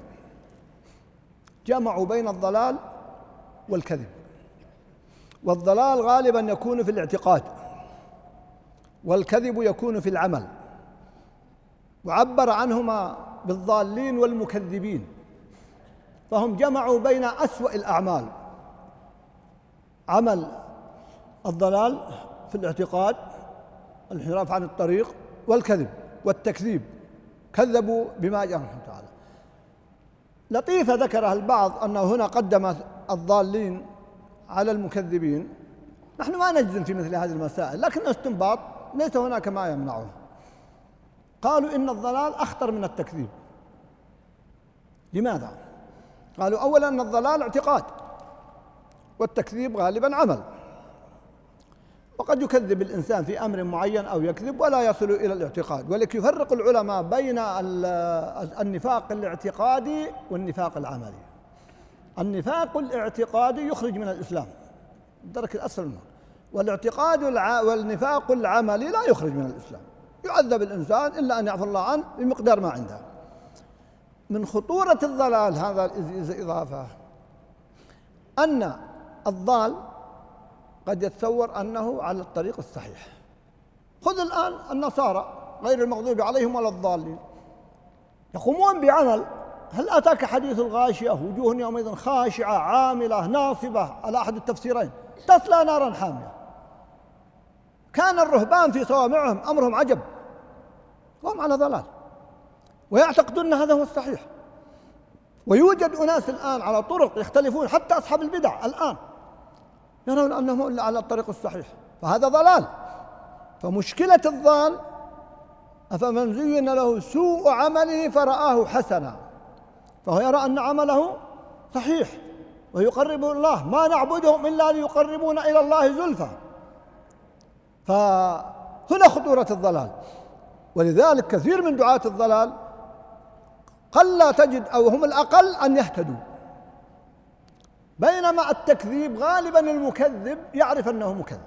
جمعوا بين الضلال والكذب. والضلال غالبا يكون في الاعتقاد، والكذب يكون في العمل، وعبر عنهما بالضالين والمكذبين. فهم جمعوا بين أسوأ الأعمال: عمل الضلال في الاعتقاد، الانحراف عن الطريق، والكذب والتكذيب، كذبوا بما جاء الله تعالى. لطيفة ذكرها البعض أنه هنا قدم الضالين على المكذبين. نحن ما نجزم في مثل هذه المسائل، لكن الاستنباط ليس هناك ما يمنعه. قالوا إن الضلال أخطر من التكذيب. لماذا؟ قالوا: أولا أن الضلال اعتقاد، والتكذيب غالبا عمل، وقد يكذب الإنسان في أمر معين أو يكذب ولا يصل إلى الاعتقاد. ولكن يفرق العلماء بين النفاق الاعتقادي والنفاق العملي. النفاق الاعتقادي يخرج من الإسلام الدرك الأسفل منه، والاعتقاد والنفاق العملي لا يخرج من الإسلام، يعذب الإنسان إلا أن يعفو الله عنه بمقدار ما عنده. من خطورة الضلال هذا إضافة أن الضال قد يتصور أنه على الطريق الصحيح. خذ الآن النصارى غير المغضوب عليهم ولا الضالين، يقومون بعمل. هل أتاك حديث الغاشية وجوه يومئذ خاشعة عاملة ناصبة على أحد التفسيرين تصلى نارا حامية؟ كان الرهبان في صوامعهم أمرهم عجب، وهم على ضلال ويعتقدون هذا هو الصحيح. ويوجد أناس الآن على طرق يختلفون، حتى أصحاب البدع الآن يرون أنهم على الطريق الصحيح، فهذا ضلال. فمشكلة الضال: أفمن زين له سوء عمله فرآه حسنا، فهو يرى أن عمله صحيح ويقرب الله، ما نعبدهم إلا ليقربونا إلى الله زلفى. فهنا خطورة الضلال. ولذلك كثير من دعاة الضلال قل لا تجد أو هم الأقل أن يهتدوا، بينما التكذيب غالبا المكذب يعرف أنه مكذب،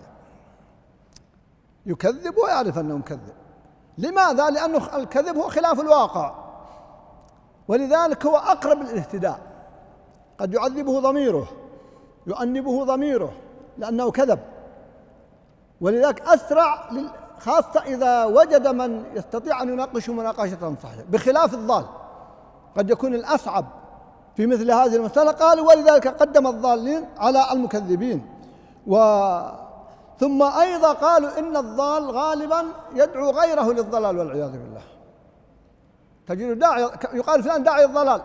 يكذب ويعرف أنه مكذب. لماذا؟ لأنه الكذب هو خلاف الواقع، ولذلك هو أقرب للاهتداء. قد يعذبه ضميره، يؤنبه ضميره لأنه كذب، ولذلك أسرع، خاصة إذا وجد من يستطيع أن يناقشه مناقشة صحيحة، بخلاف الضال قد يكون الأصعب في مثل هذه المسألة. قالوا: ولذلك قدم الضالين على المكذبين. و ثم أيضا قالوا إن الضال غالبا يدعو غيره للضلال والعياذ بالله. تجد داعي يقال فلان داعي الضلال،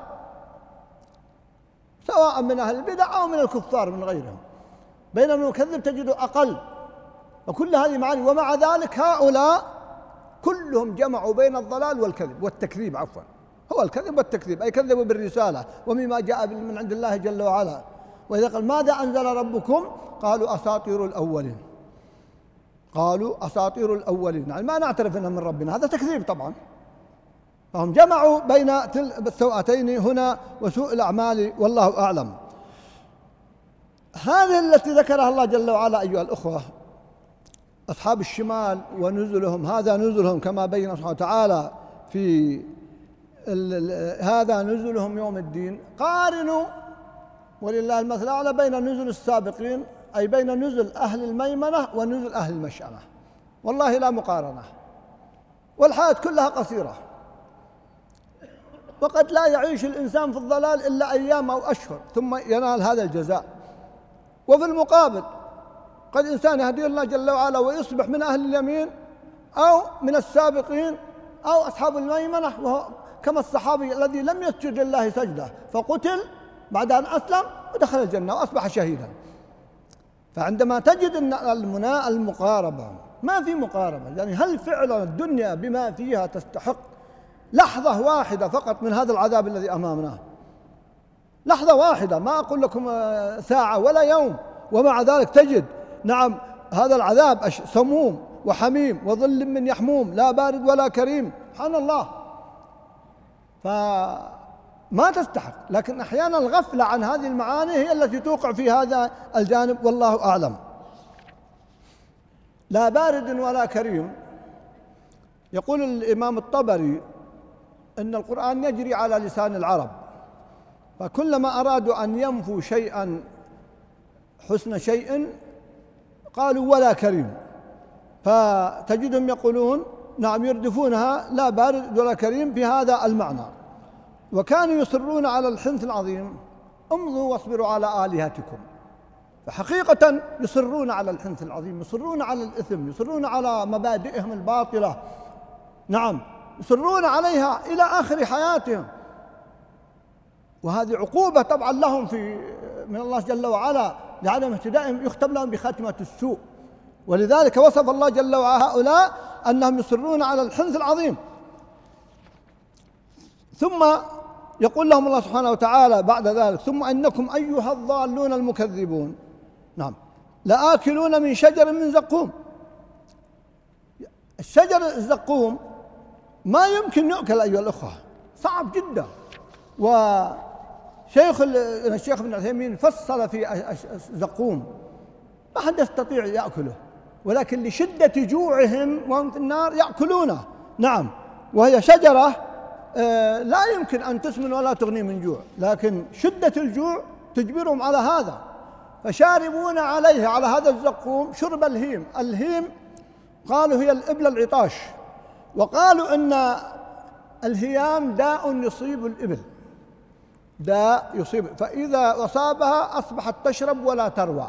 سواء من أهل البدع أو من الكفار من غيرهم، بينما المكذب تجده أقل. وكل هذه معاني. ومع ذلك هؤلاء كلهم جمعوا بين الضلال والكذب والتكذيب، عفوا هو الكذب والتكذيب، أي كذبوا بالرسالة ومما جاء من عند الله جل وعلا. وإذا قال: ماذا أنزل ربكم؟ قالوا: أساطير الأولين. قالوا: أساطير الأولين، يعني ما نعترف أنها من ربنا، هذا تكذيب طبعا. فهم جمعوا بين السوءتين هنا وسوء الأعمال، والله أعلم. هذه التي ذكرها الله جل وعلا أيها الأخوة، أصحاب الشمال ونزلهم، هذا نزلهم كما بين سبحانه وتعالى في هذا نزلهم يوم الدين. قارنوا ولله المثل الأعلى بين نزل السابقين، أي بين نزل أهل الميمنة ونزل أهل المشأمة، والله لا مقارنة. والحياة كلها قصيرة، وقد لا يعيش الإنسان في الضلال إلا أيام أو أشهر ثم ينال هذا الجزاء. وفي المقابل قد إنسان يهدي الله جل وعلا ويصبح من أهل اليمين أو من السابقين أو أصحاب الميمنة، وهو كما الصحابي الذي لم يسجد لله سجدة فقتل بعد أن أسلم ودخل الجنة وأصبح شهيدا. فعندما تجد أن المناء المقاربة ما في مقاربة، يعني هل فعلا الدنيا بما فيها تستحق لحظة واحدة فقط من هذا العذاب الذي أمامنا؟ لحظة واحدة، ما أقول لكم ساعة ولا يوم، ومع ذلك تجد نعم هذا العذاب سموم وحميم وظل من يحموم لا بارد ولا كريم، سبحان الله. فما تستحق، لكن أحيانا الغفلة عن هذه المعاني هي التي توقع في هذا الجانب، والله أعلم. لا بارد ولا كريم. يقول الإمام الطبري إن القرآن يجري على لسان العرب، فكلما أرادوا أن ينفوا شيئا حسن شيء قالوا ولا كريم، فتجدهم يقولون نعم يردفونها لا بارد ولا كريم في هذا المعنى. وكانوا يصرون على الحنث العظيم، امضوا واصبروا على آلهتكم. فحقيقة يصرون على الحنث العظيم، يصرون على الإثم، يصرون على مبادئهم الباطلة، نعم يصرون عليها إلى آخر حياتهم. وهذه عقوبة طبعا لهم في من الله جل وعلا لعدم اهتدائهم، يختم لهم بخاتمة السوء. ولذلك وصف الله جل وعلا هؤلاء أنهم يصرون على الحنث العظيم. ثم يقول لهم الله سبحانه وتعالى بعد ذلك: ثم إنكم أيها الضالون المكذبون نعم لآكلون من شجر من زقوم. الشجر الزقوم ما يمكن يؤكل أيها الأخوة، صعب جدا. وشيخ الشيخ ابن عثيمين فصل في الزقوم، ما حد يستطيع يأكله، ولكن لشدة جوعهم وهم في النار يأكلونه. نعم، وهي شجرة لا يمكن أن تسمن ولا تغني من جوع، لكن شدة الجوع تجبرهم على هذا، فشاربون عليه على هذا الزقوم شرب الهيم. الهيم قالوا هي الإبل العطاش، وقالوا إن الهيام داء يصيب الإبل، داء يصيب، فإذا أصابها أصبحت تشرب ولا تروى.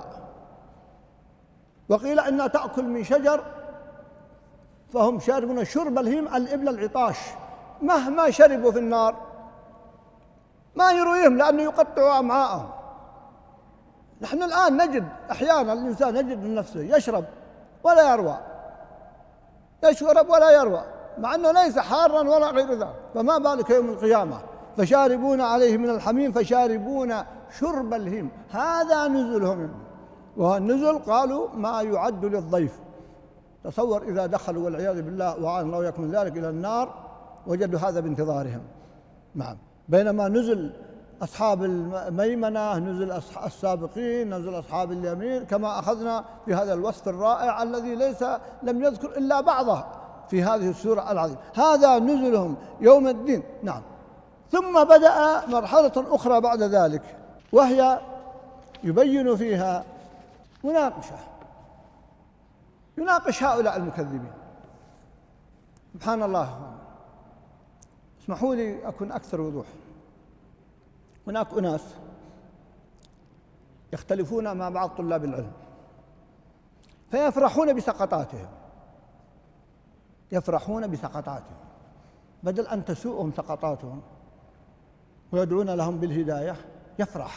وقيل إنها تأكل من شجر، فهم شاربون شرب الهيم الإبل العطاش، مهما شربوا في النار ما يرويهم لأنه يقطع أمعاءهم. نحن الآن نجد أحيانا الإنسان يجد من نفسه يشرب ولا يروى، يشرب ولا يروى، مع أنه ليس حارا ولا غير ذلك، فما بالك يوم القيامة. فشاربون عليه من الحميم فشاربون شرب الهيم، هذا نزلهم. والنزل قالوا ما يعد للضيف. تصور إذا دخلوا والعياذ بالله وعان الله وإياكم من ذلك إلى النار وجدوا هذا بانتظارهم. نعم، بينما نزل أصحاب الميمنة، نزل السابقين، نزل أصحاب اليمين، كما أخذنا في هذا الوصف الرائع الذي ليس لم يذكر إلا بعضه في هذه السورة العظيمة. هذا نزلهم يوم الدين. نعم. ثم بدأ مرحلة أخرى بعد ذلك، وهي يبين فيها مناقشة، يناقش هؤلاء المكذبين. سبحان الله. اسمحوا لي أكون أكثر وضوح. هناك أناس يختلفون مع بعض طلاب العلم فيفرحون بسقطاتهم، يفرحون بسقطاتهم بدل أن تسوءهم سقطاتهم ويدعون لهم بالهداية، يفرح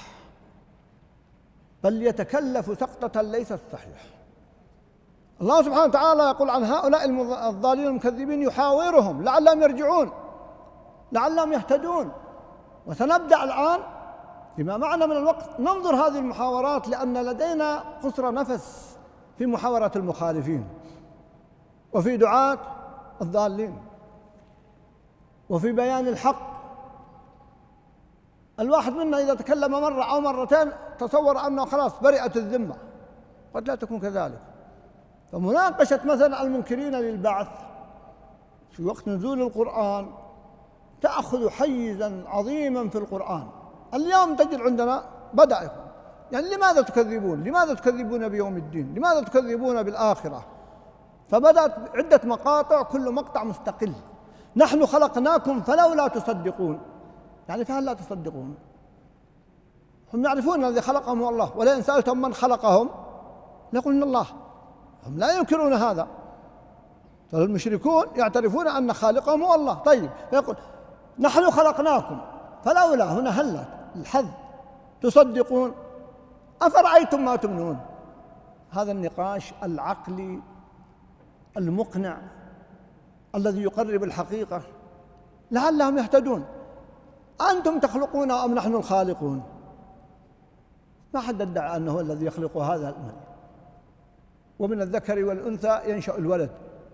بل يتكلف سقطة ليست صحيح. الله سبحانه وتعالى يقول عن هؤلاء الضالين المكذبين: يحاورهم لعلهم يرجعون، لعلهم يهتدون. وسنبدأ الآن فيما معنا من الوقت ننظر هذه المحاورات، لأن لدينا قصر نفس في محاورة المخالفين، وفي دعاة الضالين، وفي بيان الحق. الواحد منا إذا تكلم مرة أو مرتين تصور أنه خلاص برئت الذمة، قد لا تكون كذلك. فمناقشة مثلا المنكرين للبعث في وقت نزول القرآن تأخذ حيزا عظيما في القرآن. اليوم تجد عندنا بدأ يكون يعني لماذا تكذبون؟ لماذا تكذبون بيوم الدين؟ لماذا تكذبون بالآخرة؟ فبدأت عدة مقاطع، كل مقطع مستقل. نحن خلقناكم فلولا تصدقون، يعني فهل لا تصدقون؟ هم يعرفون الذي خلقهم هو الله، ولئن سألتهم من خلقهم ليقولن الله. هم لا ينكرون هذا، فالمشركون يعترفون أن خالقهم هو الله. طيب، فيقول نحن خلقناكم فلولا هنا هلا الحظ تصدقون أفرأيتم ما تمنون. هذا النقاش العقلي المقنع الذي يقرب الحقيقة لعلهم يهتدون. أنتم تخلقون أم نحن الخالقون؟ ما حد ادعى أنه هو الذي يخلق هذا المن، ومن الذكر والأنثى ينشأ الولد.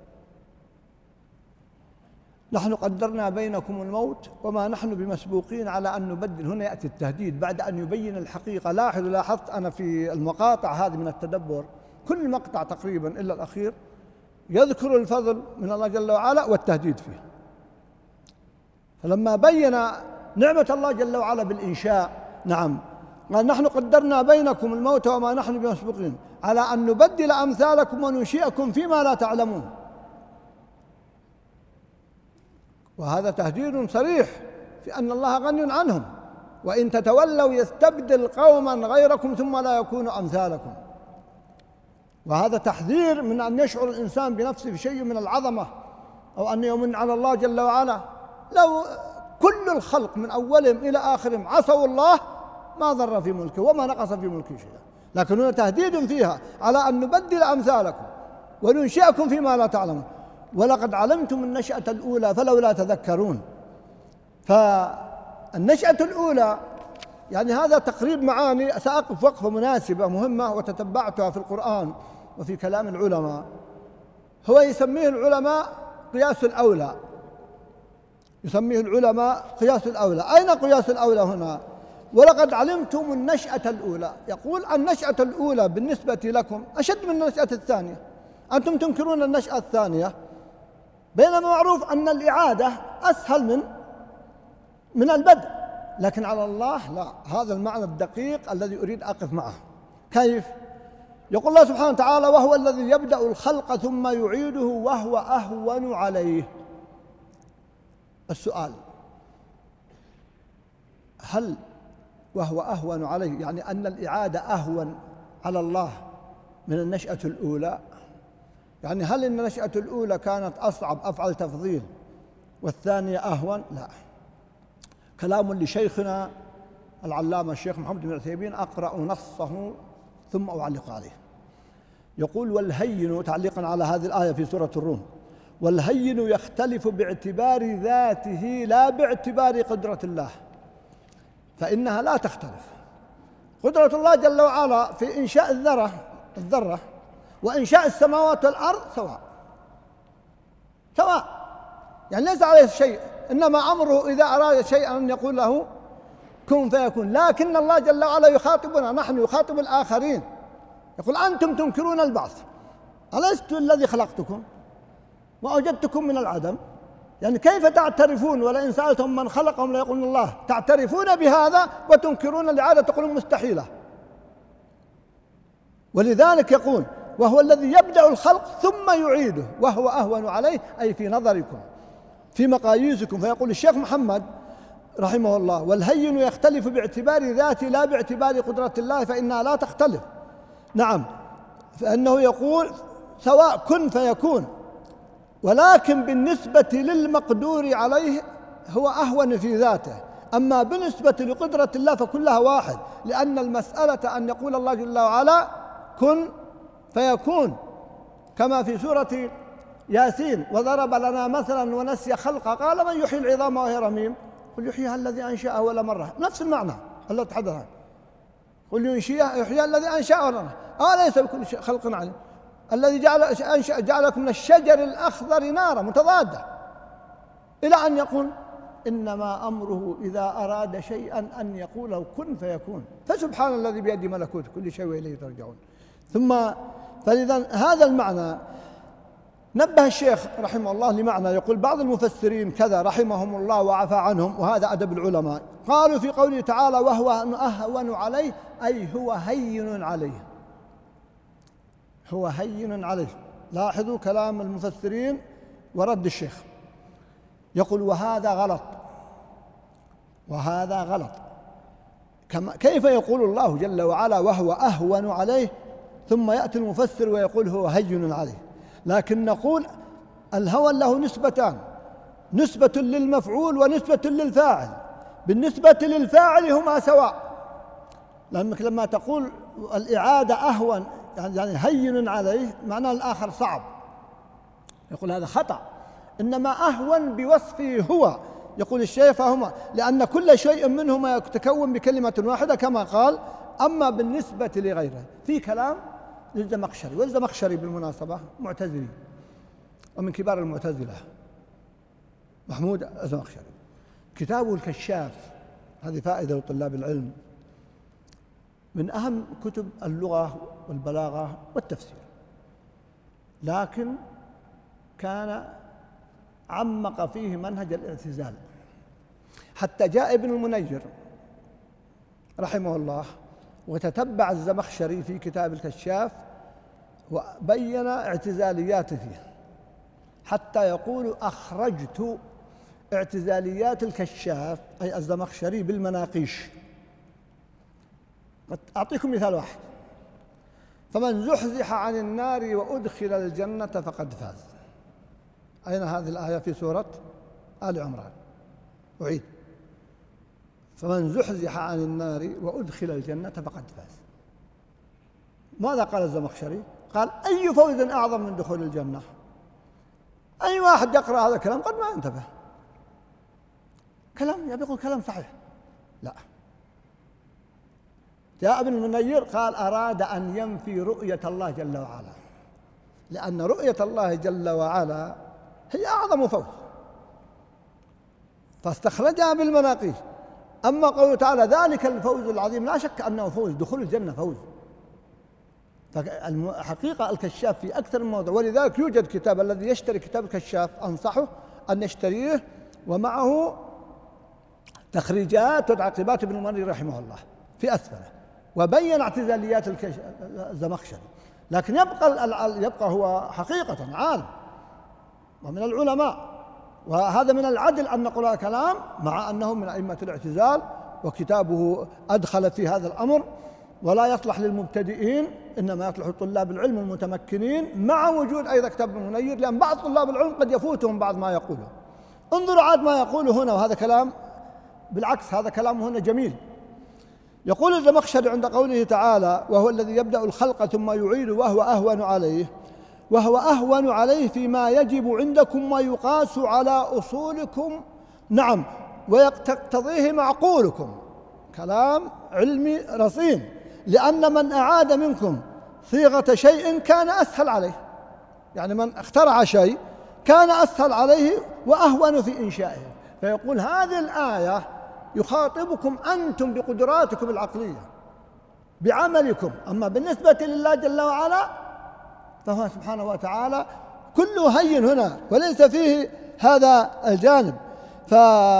نحن قدرنا بينكم الموت وما نحن بمسبوقين على أن نبدل. هنا يأتي التهديد بعد أن يبين الحقيقة. لاحظوا لاحظت أنا في المقاطع هذه من التدبر كل مقطع تقريبا إلا الأخير يذكر الفضل من الله جل وعلا والتهديد فيه. فلما بين نعمة الله جل وعلا بالإنشاء، نعم، قال نحن قدرنا بينكم الموت وما نحن بمسبوقين على أن نبدل أمثالكم وننشئكم فيما لا تعلمون. وهذا تهديد صريح في أن الله غني عنهم، وإن تتولوا يستبدل قوما غيركم ثم لا يكونوا أمثالكم. وهذا تحذير من أن يشعر الإنسان بنفسه في شيء من العظمة أو أن يمن على الله جل وعلا. لو كل الخلق من أولهم إلى آخرهم عصوا الله ما ضر في ملكه وما نقص في ملكه شيئا، لكن هنا تهديد فيها على أن نبدل أمثالكم وننشئكم فيما لا تعلمون. ولقد علمتم النشأة الأولى فلولا تذكرون. فالنشأة الأولى يعني هذا تقريب معاني. سأقف وقفة مناسبة مهمة وتتبعتها في القرآن وفي كلام العلماء. هو يسميه العلماء قياس الأولى، يسميه العلماء قياس الأولى. أين قياس الأولى هنا؟ ولقد علمتم النشأة الأولى. يقول النشأة الأولى بالنسبة لكم أشد من النشأة الثانية. أنتم تنكرون النشأة الثانية، بينما معروف أن الإعادة أسهل من من البدء، لكن على الله لا. هذا المعنى الدقيق الذي أريد أقف معه. كيف؟ يقول الله سبحانه وتعالى وهو الذي يبدأ الخلق ثم يعيده وهو أهون عليه. السؤال: هل وهو أهون عليه يعني أن الإعادة أهون على الله من النشأة الأولى؟ يعني هل إن النشأة الأولى كانت أصعب أفعل تفضيل والثانية أهون؟ لا. كلام لشيخنا العلامة الشيخ محمد بن عثيمين أقرأ نصه ثم أعلق عليه. يقول والهين، تعليقا على هذه الآية في سورة الروم، والهين يختلف باعتبار ذاته لا باعتبار قدرة الله، فإنها لا تختلف. قدرة الله جل وعلا في إنشاء الذرة الذرة وإنشاء السماوات والأرض سواء سواء يعني ليس عليه شيء، إنما أمره إذا أراد شيئا أن يقول له كن فيكون. لكن الله جل وعلا يخاطبنا نحن، يخاطب الآخرين، يقول أنتم تنكرون البعث، ألست الذي خلقتكم وأوجدتكم من العدم؟ يعني كيف تعترفون ولئن سألتم من خلقهم ليقولون الله، تعترفون بهذا وتنكرون الإعادة تقولون مستحيلة. ولذلك يقول وهو الذي يبدأ الخلق ثم يعيده وهو أهون عليه، أي في نظركم في مقاييسكم. فيقول الشيخ محمد رحمه الله والهين يختلف باعتبار ذاته لا باعتبار قدرة الله، فإنها لا تختلف. نعم، فإنه يقول سواء كن فيكون، ولكن بالنسبة للمقدور عليه هو أهون في ذاته. أما بالنسبة لقدرة الله فكلها واحد، لأن المسألة أن يقول الله جل وعلا كن فيكون، كما في سورة ياسين وضرب لنا مثلا ونسي خلقه قال من يحيي العظام وهي رميم قل يحييها الذي أنشأها أول مرة. نفس المعنى الله تحدث عنه، قل يحييها الذي أنشأها أول مرة. آه ليس بكل خلق عليم، الذي جعل أنشأ جعلكم من الشجر الأخضر نارا متضادة، إلى أن يقول إنما أمره إذا أراد شيئا أن يقول له كن فيكون. فسبحان الذي بيده ملكوت كل شيء وإليه ترجعون. ثم فلذا هذا المعنى نبه الشيخ رحمه الله لمعنى. يقول بعض المفسرين كذا رحمهم الله وعفى عنهم، وهذا أدب العلماء، قالوا في قوله تعالى وهو أهون عليه أي هو هين عليه، هو هين عليه. لاحظوا كلام المفسرين ورد الشيخ. يقول وهذا غلط، وهذا غلط. كما كيف يقول الله جل وعلا وهو أهون عليه ثم يأتي المفسر ويقول هو هين عليه؟ لكن نقول الهون له نسبتان، نسبة للمفعول ونسبة للفاعل. بالنسبة للفاعل هما سواء، لأنك لما تقول الإعادة أهون يعني هين عليه معناه الآخر صعب، يقول هذا خطأ. إنما أهون بوصفه هو، يقول الشيخ فهما لأن كل شيء منهما يتكون بكلمة واحدة كما قال. أما بالنسبة لغيره في كلام للزمخشري، والزمخشري بالمناسبة معتزلي ومن كبار المعتزلة، محمود الزمخشري. كتابه الكشاف، هذه فائدة لطلاب العلم، من أهم كتب اللغة والبلاغة والتفسير، لكن كان عمق فيه منهج الاعتزال، حتى جاء ابن المنير رحمه الله وتتبع الزمخشري في كتاب الكشاف وبين اعتزالياته فيه، حتى يقول أخرجت اعتزاليات الكشاف أي الزمخشري بالمناقيش. أعطيكم مثال واحد: فمن زحزح عن النار وأدخل الجنة فقد فاز. أين هذه الآية في سورة آل عمران؟ أعيد: فمن زحزح عن النار وأدخل الجنة فقد فاز. ماذا قال الزمخشري؟ قال: أي فوز أعظم من دخول الجنة؟ أي واحد يقرأ هذا الكلام قد ما انتبه، كلام يبي يقول كلام صحيح. لا، جاء ابن المنير قال: أراد أن ينفي رؤية الله جل وعلا، لأن رؤية الله جل وعلا هي أعظم فوز، فاستخرجها بالمناقيش. أما قوله تعالى ذلك الفوز العظيم، لا شك أنه فوز، دخول الجنة فوز. فالحقيقة الكشاف في أكثر من موضوع، ولذلك يوجد كتاب، الذي يشتري كتاب الكشاف أنصحه أن يشتريه، ومعه تخريجات وتعقيبات ابن المنير رحمه الله في أسفله، وبين اعتزاليات الزمخشري. لكن يبقى يبقى هو حقيقة عالم ومن العلماء، وهذا من العدل أن نقول هذا كلام مع أنه من أئمة الاعتزال، وكتابه أدخل في هذا الأمر، ولا يصلح للمبتدئين، إنما يصلح لطلاب العلم المتمكنين، مع وجود أيضا كتاب ابن المنير، لأن بعض طلاب العلم قد يفوتهم بعض ما يقوله. انظروا عاد ما يقوله هنا، وهذا كلام بالعكس، هذا كلام هنا جميل. يقول الزمخشري عند قوله تعالى: وهو الذي يبدأ الخلق ثم يعيد وهو أهون عليه، وهو أهون عليه فيما يجب عندكم ويقاس على أصولكم، نعم، ويقتضيه معقولكم. كلام علمي رصين، لأن من أعاد منكم صيغة شيء كان أسهل عليه، يعني من اخترع شيء كان أسهل عليه وأهون في إنشائه. فيقول هذه الآية يخاطبكم أنتم بقدراتكم العقلية بعملكم، أما بالنسبة لله جل وعلا فهو سبحانه وتعالى كله هين هنا وليس فيه هذا الجانب. ف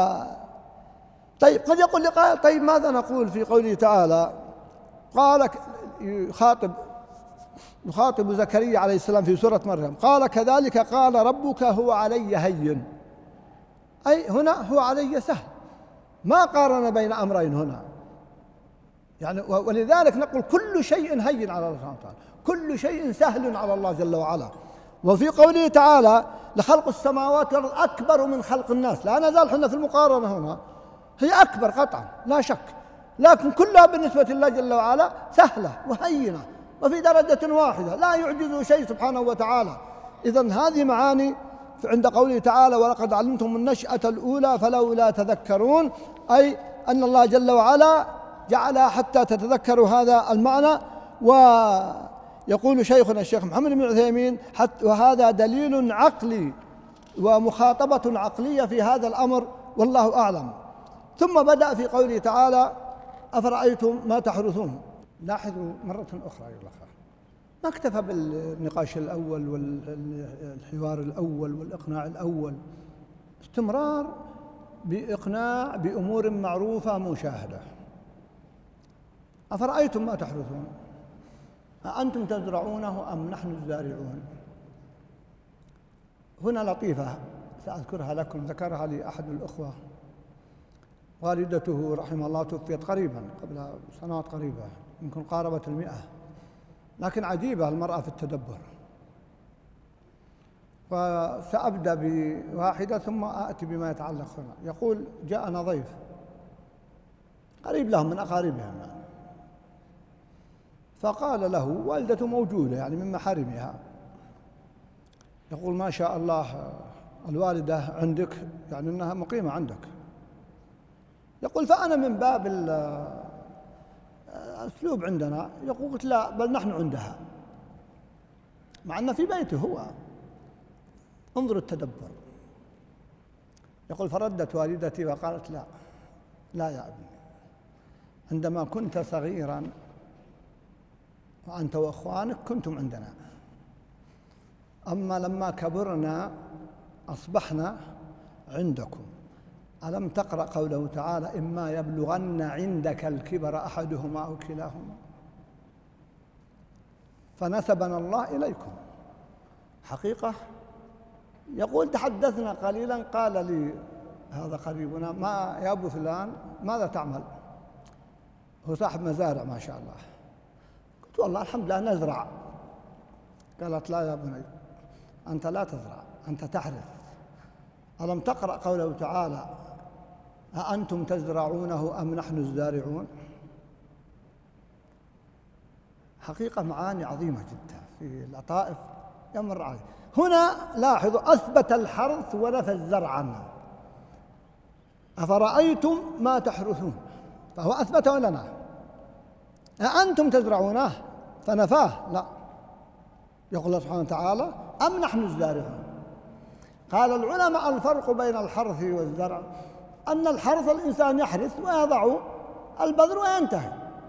طيب قد يقول لي قائل: طيب ماذا نقول في قوله تعالى؟ قال يخاطب يخاطب زكريا عليه السلام في سورة مريم، قال: كذلك قال ربك هو علي هين، أي هنا هو علي سهل، ما قارن بين أمرين هنا يعني. ولذلك نقول كل شيء هين على الله سبحانه وتعالى، كل شيء سهل على الله جل وعلا. وفي قوله تعالى: لخلق السماوات والأرض أكبر من خلق الناس، لا نزال حنا في المقارنة هنا، هي أكبر قطعا لا شك، لكن كلها بالنسبة لله جل وعلا سهلة وهينة وفي درجة واحدة، لا يعجزه شيء سبحانه وتعالى. إذن هذه معاني عند قوله تعالى: ولقد علمتم النشأة الأولى فلولا تذكرون، أي أن الله جل وعلا جعلها حتى تتذكروا هذا المعنى. ويقول شيخنا الشيخ محمد بن عثيمين: وهذا دليل عقلي ومخاطبة عقلية في هذا الأمر، والله أعلم. ثم بدأ في قوله تعالى: أفرأيتم ما تحرثون. لاحظوا مرة أخرى يا الأخوة، ما اكتفى بالنقاش الأول والحوار الأول والإقناع الأول، استمرار بإقناع بأمور معروفة مشاهدة. أفرأيتم ما تحرثون أأنتم تزرعونه أم نحن الزارعون؟ هنا لطيفة سأذكرها لكم، ذكرها لي أحد الأخوة، والدته رحمه الله توفيت قريبا قبل سنوات قريبة، يمكن قاربت المئة، لكن عجيبة المرأة في التدبر. وسأبدأ بواحدة ثم آتي بما يتعلق هنا. يقول: جاءنا ضيف قريب لهم من أقاربهم يعني، فقال له والدته موجودة يعني من محارمها، يقول: ما شاء الله الوالدة عندك يعني أنها مقيمة عندك. يقول: فأنا من باب الأسلوب عندنا، يقول: قلت: لا، بل نحن عندها، مع أن في بيته هو. انظروا التدبر. يقول: فردت والدتي وقالت: لا لا يا ابني، عندما كنت صغيرا وأنت وأخوانك كنتم عندنا، أما لما كبرنا أصبحنا عندكم. ألم تقرأ قوله تعالى: إما يبلغن عندك الكبر أحدهما أو كلاهما؟ فنسبنا الله إليكم حقيقة. يقول: تحدثنا قليلا، قال لي هذا قريبنا: ما يا أبو فلان ماذا تعمل؟ هو صاحب مزارع ما شاء الله. قلت: والله الحمد لله نزرع. قالت: لا يا بني، أنت لا تزرع، أنت تحرث. ألم تقرأ قوله تعالى: أأنتم تزرعونه أم نحن الزارعون؟ حقيقة معاني عظيمة جدا في اللطائف يمر عليه. هنا لاحظوا: أثبت الحرث ونفى الزرع. أفرأيتم ما تحرثون، فهو أثبته لنا. أأنتم تزرعونه فنفاه، لا. يقول الله سبحانه وتعالى: أم نحن الزارعون. قال العلماء: الفرق بين الحرث والزرع أن الحرث الإنسان يحرث ويضع البذر وينتهي،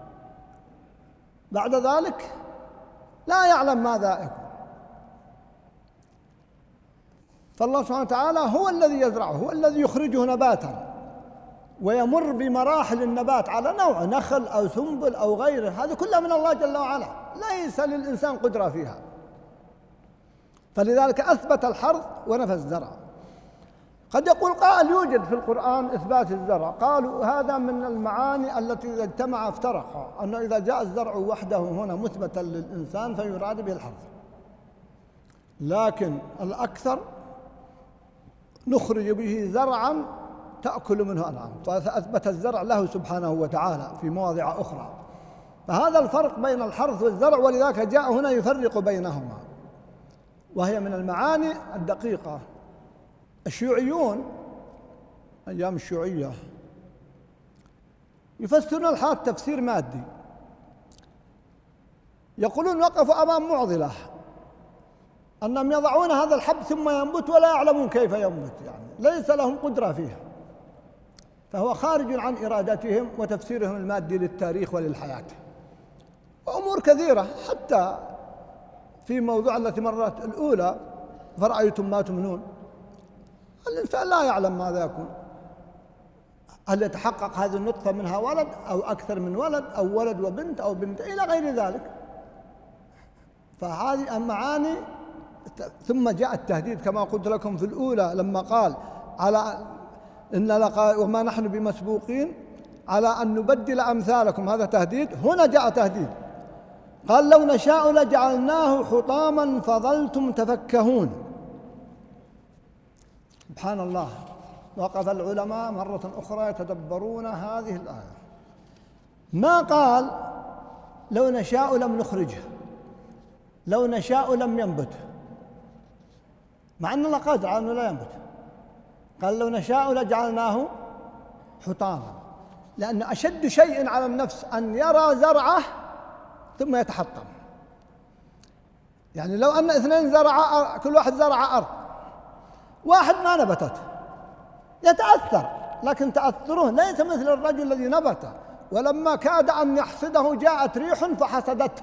بعد ذلك لا يعلم ماذا يكون. فالله سبحانه وتعالى هو الذي يزرعه، هو الذي يخرجه نباتا، ويمر بمراحل النبات على نوع نخل أو سنبل أو غيره، هذا كله من الله جل وعلا، ليس للإنسان قدرة فيها. فلذلك أثبت الحرث ونفى الزرع. قد يقول قائل: يوجد في القرآن إثبات الزرع. قالوا: هذا من المعاني التي إذا اجتمع افترقا، أنه إذا جاء الزرع وحده هنا مثبتا للإنسان فيراد به الحرث، لكن الأكثر نخرج به زرعا تأكل منه أنعام، فأثبت الزرع له سبحانه وتعالى في مواضع أخرى. فهذا الفرق بين الحرث والزرع، ولذلك جاء هنا يفرق بينهما، وهي من المعاني الدقيقة. الشيوعيون أيام الشيوعية يفسرون الحرث تفسير مادي، يقولون: وقفوا أمام معضلة، أنهم يضعون هذا الحب ثم ينبت ولا يعلمون كيف ينبت، يعني ليس لهم قدرة فيها، فهو خارج عن إرادتهم وتفسيرهم المادي للتاريخ وللحياة. وأمور كثيرة، حتى في موضوع التي مرت الأولى: فرأيتم ما تمنون، الإنسان لا يعلم ماذا يكون، هل يتحقق هذه النطفة منها ولد أو أكثر من ولد أو ولد وبنت أو بنت إلى غير ذلك. فهذه المعاني. ثم جاء التهديد كما قلت لكم في الأولى لما قال: على إن لقى وما نحن بمسبوقين على أن نبدل أمثالكم، هذا تهديد. هنا جاء تهديد، قال: لو نشاء لجعلناه حطاما فظلتم تفكهون. سبحان الله. وقف العلماء مرة أخرى يتدبرون هذه الآية، ما قال: لو نشاء لم نخرجه، لو نشاء لم ينبت، مع أن الله قادر على أنه لا ينبت. قال: لو نشاء لجعلناه حطاما، لأن أشد شيء على النفس أن يرى زرعه ثم يتحطم. يعني لو أن اثنين زرع، كل واحد زرع أرض، واحد ما نبتت يتأثر، لكن تأثره ليس مثل الرجل الذي نبت، ولما كاد أن يحصده جاءت ريح فحسدته.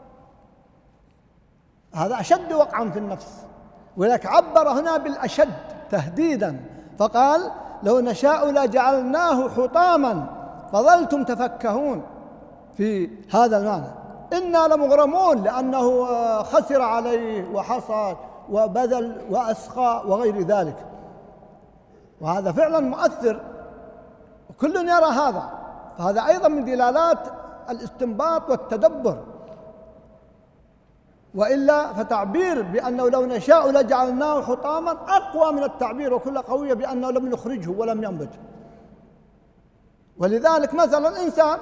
هذا أشد وقعا في النفس، ولذلك عبر هنا بالأشد تهديدا، فقال: لو نشاء لجعلناه حطاما فظلتم تفكهون. في هذا المعنى إنا لمغرمون، لأنه خسر عليه وحصد وبذل وأسقى وغير ذلك، وهذا فعلا مؤثر وكل يرى هذا. فهذا أيضا من دلالات الاستنباط والتدبر. وإلا فتعبير بأنه لو نشاء لجعلناه حطاما أقوى من التعبير وكل قوية بأنه لم نخرجه ولم ينبت. ولذلك مثلا الإنسان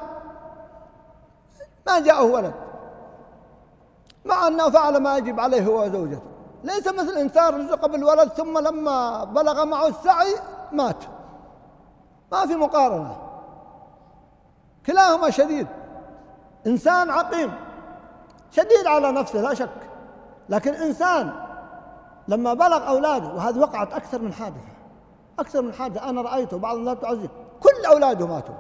ما جاءه ولد مع أنه فعل ما يجب عليه هو وزوجته، ليس مثل الإنسان رزق بالولد ثم لما بلغ معه السعي مات، ما في مقارنة، كلاهما شديد. إنسان عقيم شديد على نفسه لا شك، لكن إنسان لما بلغ أولاده، وهذه وقعت أكثر من حادثة أكثر من حادثة أنا رأيته بعض الناس تعزي كل أولاده ماتوا،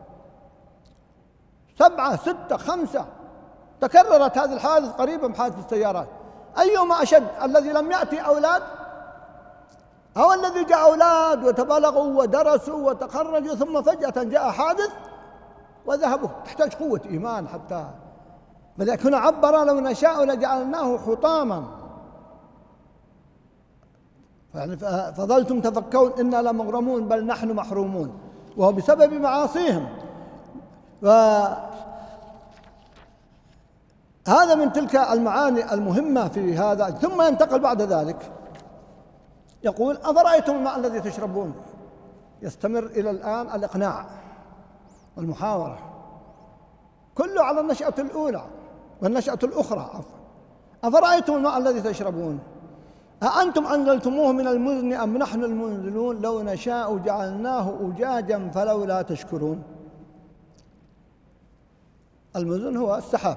سبعة ستة خمسة، تكررت هذه الحادث قريبا من حادث السيارات. أيهما أشد، الذي لم يأتي أولاد أو الذي جاء أولاد وتبلغوا ودرسوا وتخرجوا ثم فجأة جاء حادث وذهبوا؟ تحتاج قوة إيمان حتى. فلذلك هنا عبر لو نشاء لجعلناه حطاما، يعني فظلتم تفكون إنا لمغرمون بل نحن محرومون، وهو بسبب معاصيهم. هذا من تلك المعاني المهمة في هذا. ثم ينتقل بعد ذلك يقول أفرأيتم الماء الذي تشربون. يستمر إلى الآن الإقناع والمحاورة كله على النشأة الأولى والنشأة الأخرى عفوا. أفرأيتم الماء الذي تشربون أأنتم أنزلتموه من المزن أم نحن المنزلون لو نشاء جعلناه أجاجا فلولا تشكرون. المزن هو السحاب،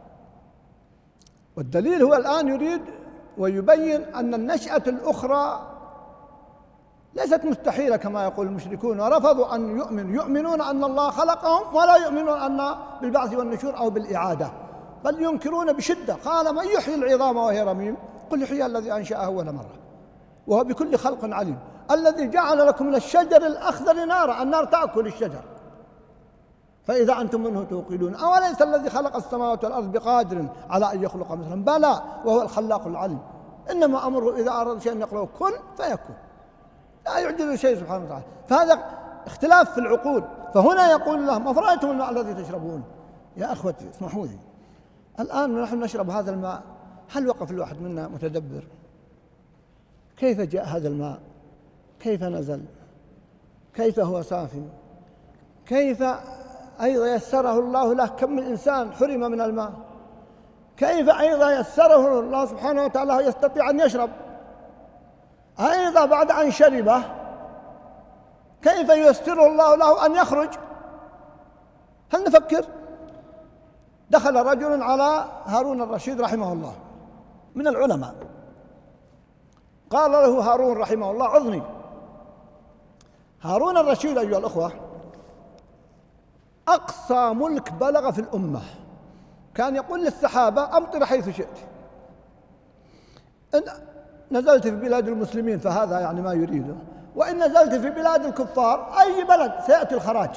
والدليل هو الآن يريد ويبين أن النشأة الأخرى ليست مستحيلة كما يقول المشركون، ورفضوا أن يؤمنوا، يؤمنون أن الله خلقهم ولا يؤمنون أن بالبعث والنشور أو بالإعادة، بل ينكرون بشدة. قال من يحيي العظام وهي رميم قل يحييها الذي أنشأها أول مرة وهو بكل خلق عليم. الذي جعل لكم من الشجر الأخضر نارا، النار تأكل الشجر فإذا أنتم منه توقدون. أوليس الذي خلق السماوات والأرض بقادر على أن يخلق مثلهم؟ بلى وهو الخلاق العليم. إنما أمره إذا أراد شيئا يقول كن فيكون، لا يعجز شيء سبحانه وتعالى. فهذا اختلاف في العقول. فهنا يقول لهم أفرأيتم الماء الذي تشربون. يا أخوتي اسمحوا لي، الآن نحن نشرب هذا الماء، هل وقف الواحد منا متدبر كيف جاء هذا الماء، كيف نزل، كيف هو صافي، كيف أيضا يسره الله له؟ كم من إنسان حرم من الماء، كيف أيضا يسره الله سبحانه وتعالى يستطيع أن يشرب، أيضا بعد أن شربه كيف ييسره الله له أن يخرج. هل نفكر؟ دخل رجل على هارون الرشيد رحمه الله من العلماء، قال له هارون رحمه الله عظني. هارون الرشيد أيها الأخوة أقصى ملك بلغ في الأمة، كان يقول للسحابة أمطر حيث شئت، إن نزلت في بلاد المسلمين فهذا يعني ما يريده، وإن نزلت في بلاد الكفار أي بلد سيأتي الخراج.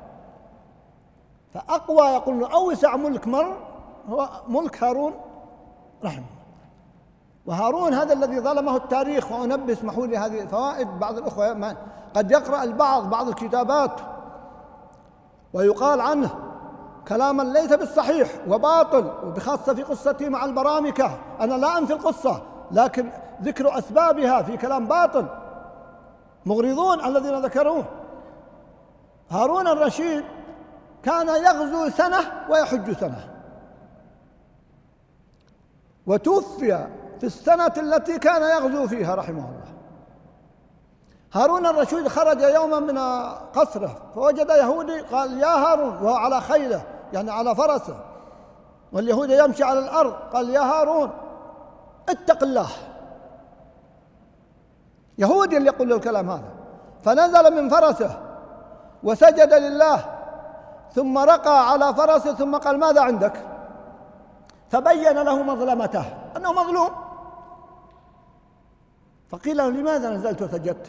فأقوى يقول له أوسع ملك مر هو ملك هارون رحمه الله. وهارون هذا الذي ظلمه التاريخ. وأنبه اسمحوا لي هذه فوائد، بعض الأخوة قد يقرأ البعض بعض الكتابات ويقال عنه كلاما ليس بالصحيح وباطل، وبخاصة في قصتي مع البرامكة. أنا لا أنفي القصة، لكن ذكر أسبابها في كلام باطل. مغرضون الذين ذكروه. هارون الرشيد كان يغزو سنة ويحج سنة، وتوفي في السنة التي كان يغزو فيها رحمه الله. هارون الرشيد خرج يوما من قصره فوجد يهودي، قال يا هارون، وهو على خيله يعني على فرسه، واليهودي يمشي على الأرض، قال يا هارون اتق الله. يهودي اللي يقول له الكلام هذا. فنزل من فرسه وسجد لله، ثم رقى على فرسه، ثم قال ماذا عندك؟ فبين له مظلمته أنه مظلوم. فقيل له لماذا نزلت وسجدت؟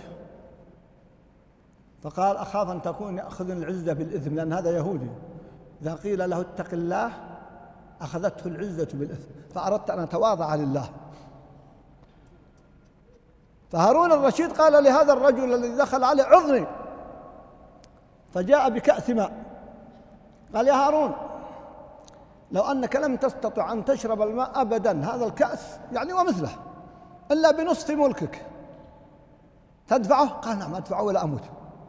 فقال أخاف أن تكون يأخذني العزة بالإثم، لأن هذا يهودي إذا قيل له اتق الله أخذته العزة بالإثم، فأردت أن أتواضع لله. فهارون الرشيد قال لهذا الرجل الذي دخل عليه عظني، فجاء بكأس ماء، قال يا هارون لو أنك لم تستطع أن تشرب الماء أبدا هذا الكأس يعني ومثله إلا بنصف ملكك تدفعه؟ قال نعم أدفعه ولا أموت.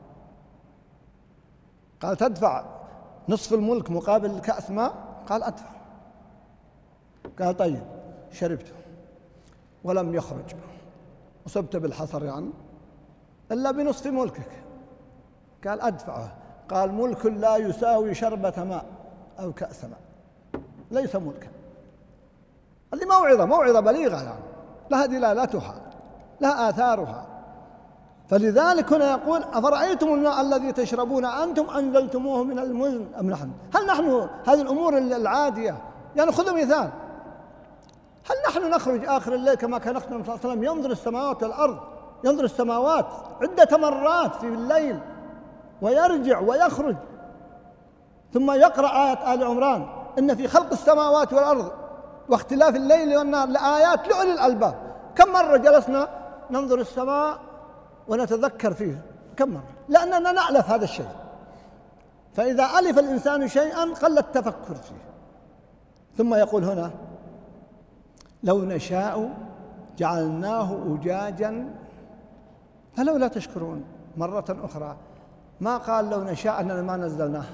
قال تدفع نصف الملك مقابل كأس ماء؟ قال أدفع. قال طيب شربته ولم يخرج أصبت بالحصر يعني إلا بنصف ملكك. قال أدفعه. قال ملك لا يساوي شربة ماء أو كأس ماء، ليس ملكا. هذه موعظة موعظة بليغة يعني لها دلالتها لها آثارها. فلذلك هنا يقول أفرأيتم الماء الذي تشربون أنتم أنزلتموه من المزن أم نحن؟ هل نحن هذه الأمور العادية يعني خذوا مثال، هل نحن نخرج آخر الليل كما كان النبي صلى الله عليه وسلم ينظر السماوات والأرض، ينظر السماوات عدة مرات في الليل ويرجع ويخرج ثم يقرأ آية آل عمران إن في خلق السماوات والأرض واختلاف الليل والنهار لآيات لأولي الألباب؟ كم مرة جلسنا ننظر السماء ونتذكر فيه؟ كم مرة؟ لأننا نألف هذا الشيء. فإذا ألف الإنسان شيئا قل التفكر فيه. ثم يقول هنا لو نشاء جعلناه أجاجا فلولا تشكرون. مرة أخرى ما قال لو نشاء أننا ما نزلناه،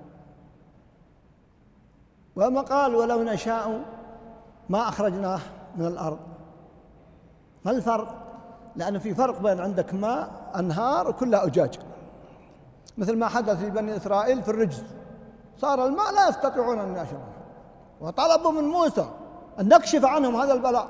وما قال ولو نشاء ما أخرجناه من الأرض. ما الفرق؟ لأن في فرق بين عندك ماء أنهار كلها أجاج، مثل ما حدث في بني إسرائيل في الرجز، صار الماء لا يستطيعون أن يشربوه وطلبوا من موسى أن نكشف عنهم هذا البلاء.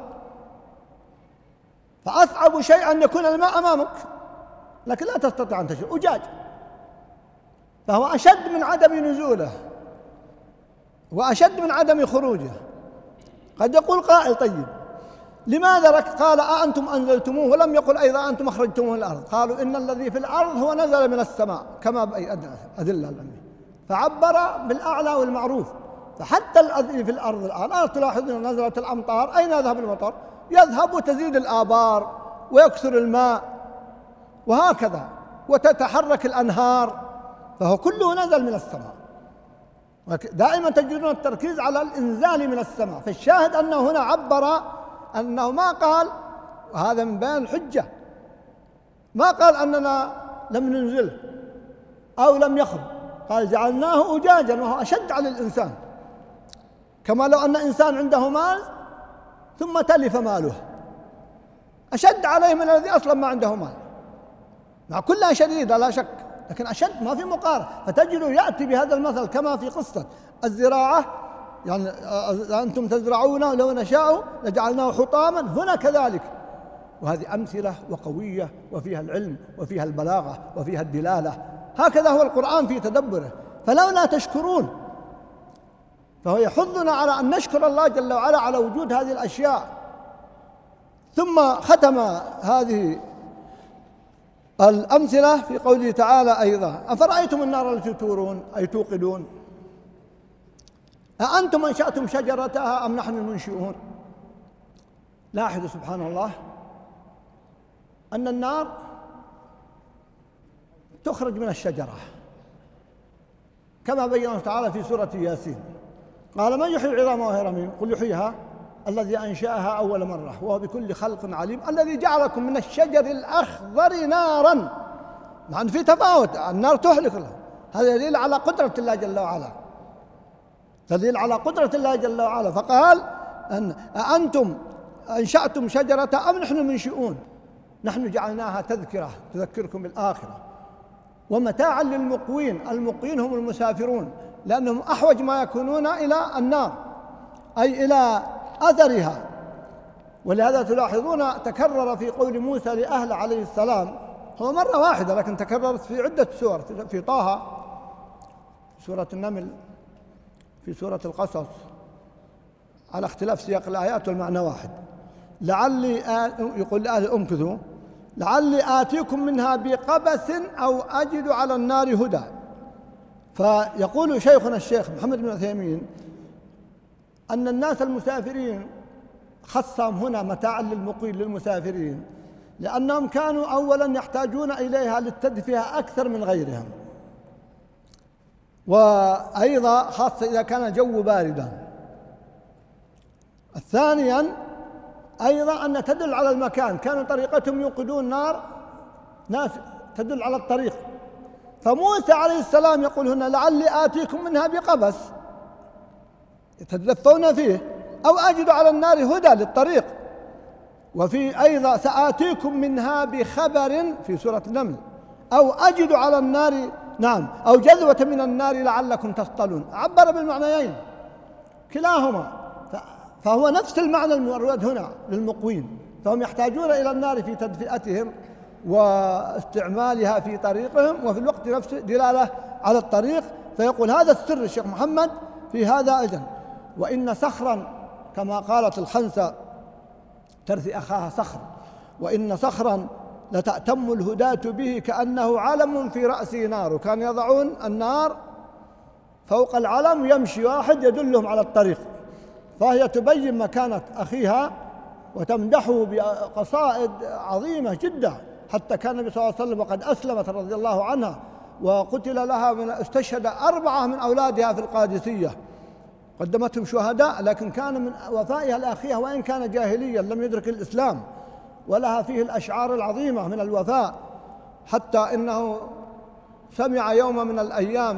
فأصعب شيء أن يكون الماء أمامك لكن لا تستطيع أن تشرب، أجاج. فهو أشد من عدم نزوله وأشد من عدم خروجه. قد يقول قائل طيب لماذا قال أأنتم أنزلتموه ولم يقل أيضا أنتم أخرجتموه من الأرض؟ قالوا إن الذي في الأرض هو نزل من السماء كما بأي أدلة الأمر، فعبر بالأعلى والمعروف. فحتى الذي في الأرض الآن أنا تلاحظون نزلت الأمطار أين يذهب المطر؟ يذهب وتزيد الآبار ويكثر الماء وهكذا وتتحرك الأنهار، فهو كله نزل من السماء. دائما تجدون التركيز على الإنزال من السماء. فالشاهد أنه هنا عبر أنه ما قال، وهذا من بيان الحجة، ما قال أننا لم ننزله أو لم يخرج، قال جعلناه أجاجا وهو أشد على الإنسان. كما لو أن إنسان عنده مال ثم تلف ماله أشد عليه من الذي أصلا ما عنده مال، مع كلها شديدة لا شك لكن أشد ما في مقارنة. فتجده يأتي بهذا المثل كما في قصة الزراعة، يعني أنتم تزرعون لو نشاء لجعلناه حطاما، هنا كذلك. وهذه أمثلة وقوية وفيها العلم وفيها البلاغة وفيها الدلالة. هكذا هو القرآن في تدبره. فلولا تشكرون، فهو يحضنا على أن نشكر الله جل وعلا على وجود هذه الأشياء. ثم ختم هذه الأمثلة في قوله تعالى أيضا أفرأيتم النار التي تورون أي توقدون أأنتم أنشأتم شجرتها أم نحن المنشئون؟ لاحظوا سبحان الله أن النار تخرج من الشجرة كما بين الله تعالى في سورة ياسين، قال من يحيي العظام وهي رميم قل يحييها الذي أنشأها أول مرة وهو بكل خلق عليم الذي جعلكم من الشجر الأخضر نارا. يعني في تفاوت، النار تهلك له، هذا دليل على قدرة الله جل وعلا، دليل على قدرة الله جل وعلا. فقال أن أنتم أنشأتم شجرة أم نحن المنشئون؟ نحن جعلناها تذكرة تذكركم بالآخرة ومتاعا للمقوين. المقوين هم المسافرون لأنهم أحوج ما يكونون إلى النار أي إلى أثرها. ولهذا تلاحظون تكرر في قول موسى لأهل عليه السلام، هو مرة واحدة لكن تكررت في عدة سور، في طه، في سورة النمل، في سورة القصص، على اختلاف سياق الآيات والمعنى واحد. لعلي يقول لأهل أمكثوا لعلي آتيكم منها بقبس أو أجد على النار هدى. فيقول شيخنا الشيخ محمد بن عثيمين أن الناس المسافرين خصهم هنا متاعا للمقيم للمسافرين لأنهم كانوا أولا يحتاجون إليها للتدفئة أكثر من غيرهم، وأيضا خاصة إذا كان الجو باردا ثانيا أيضا أن تدل على المكان، كانوا طريقتهم يوقدون نار ناس تدل على الطريق، فموسى عليه السلام يقول هنا لعلي آتيكم منها بقبس يتدفون فيه أو أجد على النار هدى للطريق. وفي أيضا سآتيكم منها بخبر في سورة النمل أو أجد على النار نعم أو جذوة من النار لعلكم تصطلون، عبر بالمعنيين كلاهما، فهو نفس المعنى المورد هنا للمقوين، فهم يحتاجون إلى النار في تدفئتهم واستعمالها في طريقهم، وفي الوقت نفسه دلالة على الطريق. فيقول هذا السر الشيخ محمد في هذا أيضا. وإن صخرا كما قالت الخنسة ترثي أخاها صخر، وإن صخرا لتأتم الهداة به كأنه علم في رأسه نار، كان يضعون النار فوق العلم يمشي واحد يدلهم على الطريق، فهي تبين مكانة أخيها وتمدحه بقصائد عظيمة جدا، حتى كان النبي صلى الله عليه وسلم وقد أسلمت رضي الله عنها وقتل لها من استشهد أربعة من أولادها في القادسية، قدمتهم شهداء، لكن كان من وفائها لأخيها وإن كان جاهليا لم يدرك الإسلام، ولها فيه الأشعار العظيمة من الوفاء، حتى إنه سمع يوم من الأيام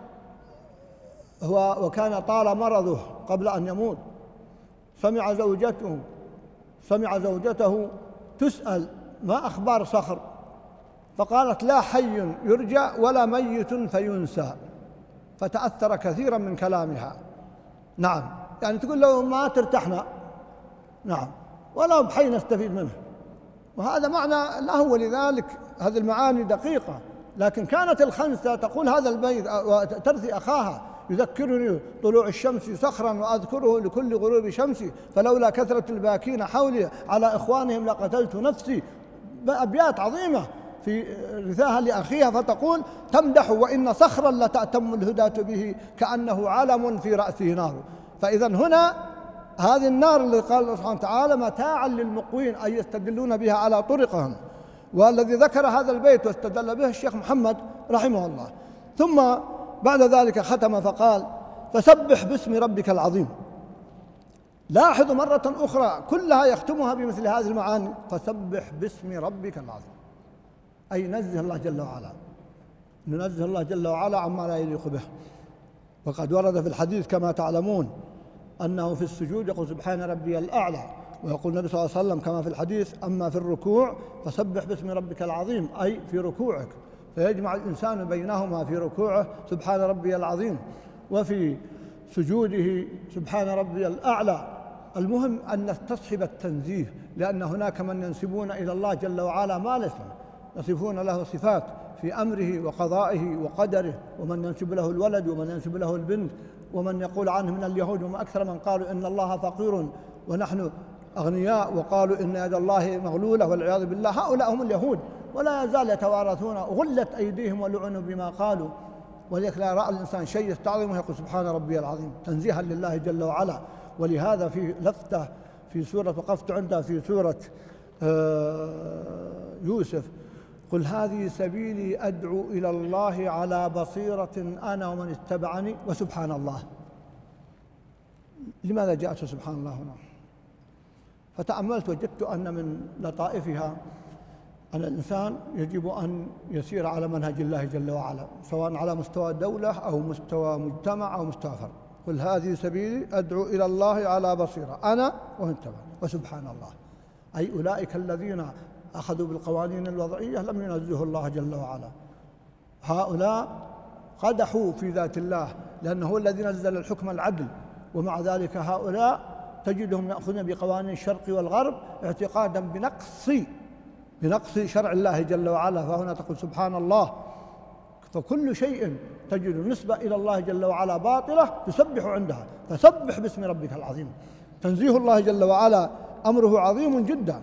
هو وكان طال مرضه قبل أن يموت، سمع زوجته سمع زوجته تسأل ما أخبار صخر، فقالت لا حي يرجى ولا ميت فينسى، فتأثر كثيرا من كلامها. نعم، يعني تقول له ما ترتحنا، نعم، ولا بحي نستفيد منه، وهذا معنى له. ولذلك هذه المعاني دقيقة، لكن كانت الخنسة تقول هذا البيت وترثي أخاها يذكرني طلوع الشمس صخرا وأذكره لكل غروب شمسي، فلولا كثرة الباكين حولي على إخوانهم لقتلت نفسي. أبيات عظيمة في رثاها لأخيها، فتقول تمدح وإن صخرا لتأتم الهداة به كأنه علم في رأسه نار. فإذا هنا هذه النار اللي قال الله سبحانه وتعالى متاعا للمقوين، أي يستدلون بها على طرقهم، والذي ذكر هذا البيت واستدل به الشيخ محمد رحمه الله. ثم بعد ذلك ختم فقال فسبح باسم ربك العظيم. لاحظوا مرة أخرى كلها يختمها بمثل هذه المعاني، فسبح باسم ربك العظيم، أي نزه الله جل وعلا، ننزه الله جل وعلا عما لا يليق به. وقد ورد في الحديث كما تعلمون أنه في السجود يقول سبحان ربي الأعلى، ويقول النبي صلى الله عليه وسلم كما في الحديث أما في الركوع فسبح باسم ربك العظيم، أي في ركوعك، فيجمع الإنسان بينهما في ركوعه سبحان ربي العظيم وفي سجوده سبحان ربي الأعلى. المهم أن نستصحب التنزيه، لأن هناك من ينسبون إلى الله جل وعلا ما ليس، يصفون له صفات في أمره وقضائه وقدره، ومن ينسب له الولد ومن ينسب له البنت، ومن يقول عنه من اليهود وما أكثر من قالوا إن الله فقير ونحن أغنياء، وقالوا إن يد الله مغلولة والعياذ بالله. هؤلاء هم اليهود، ولا يزال يتوارثون، غلت أيديهم ولعنوا بما قالوا. ولذلك لا رأى الإنسان شيء يستعظمه يقول سبحان ربي العظيم تنزيها لله جل وعلا. ولهذا في لفتة في سورة وقفت عندها في سورة يوسف قل هذه سبيلي أدعو إلى الله على بصيرة أنا ومن اتبعني وسبحان الله. لماذا جاءت سبحان الله هنا؟ فتأملت وجدت أن من لطائفها أن الإنسان يجب أن يسير على منهج الله جل وعلا، سواء على مستوى دولة أو مستوى مجتمع أو مستوى فرد. قل هذه سبيلي أدعو إلى الله على بصيرة أنا ومن اتبعني وسبحان الله، أي أولئك الذين أخذوا بالقوانين الوضعية لم ينزهوا الله جل وعلا، هؤلاء قدحوا في ذات الله، لأنه هو الذي نزل الحكم العدل، ومع ذلك هؤلاء تجدهم يأخذون بقوانين الشرق والغرب اعتقادا بنقص بنقص شرع الله جل وعلا. فهنا تقول سبحان الله، فكل شيء تجد نسبة إلى الله جل وعلا باطلة تسبح عندها، فسبح باسم ربك العظيم. تنزيه الله جل وعلا أمره عظيم جدا،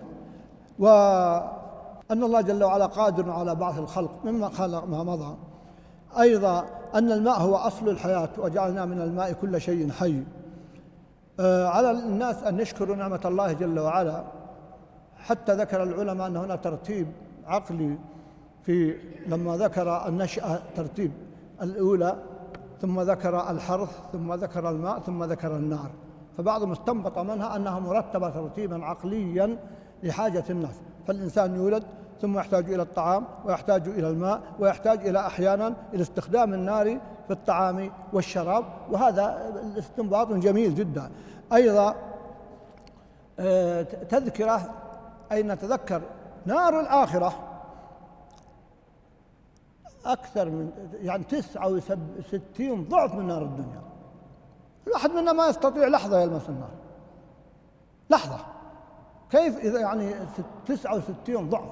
وأن الله جل وعلا قادر على بعث الخلق مما خلق ما مضى. أيضا أن الماء هو أصل الحياة وجعلنا من الماء كل شيء حي. على الناس أن يشكروا نعمة الله جل وعلا، حتى ذكر العلماء أن هنا ترتيب عقلي في لما ذكر النشأة ترتيب الأولى، ثم ذكر الحرث، ثم ذكر الماء، ثم ذكر النار، فبعضهم استنبط منها أنها مرتبة ترتيبا عقليا لحاجة الناس، فالإنسان يولد ثم يحتاج إلى الطعام ويحتاج إلى الماء ويحتاج إلى أحيانا إلى استخدام النار في الطعام والشراب، وهذا استنباط جميل جدا. أيضا تذكرة أي نتذكر نار الآخرة أكثر من يعني تسعة وستين ضعف من نار الدنيا. الواحد منا ما يستطيع لحظة يلمس النار، لحظة، كيف إذا يعني تسعة وستين ضعف؟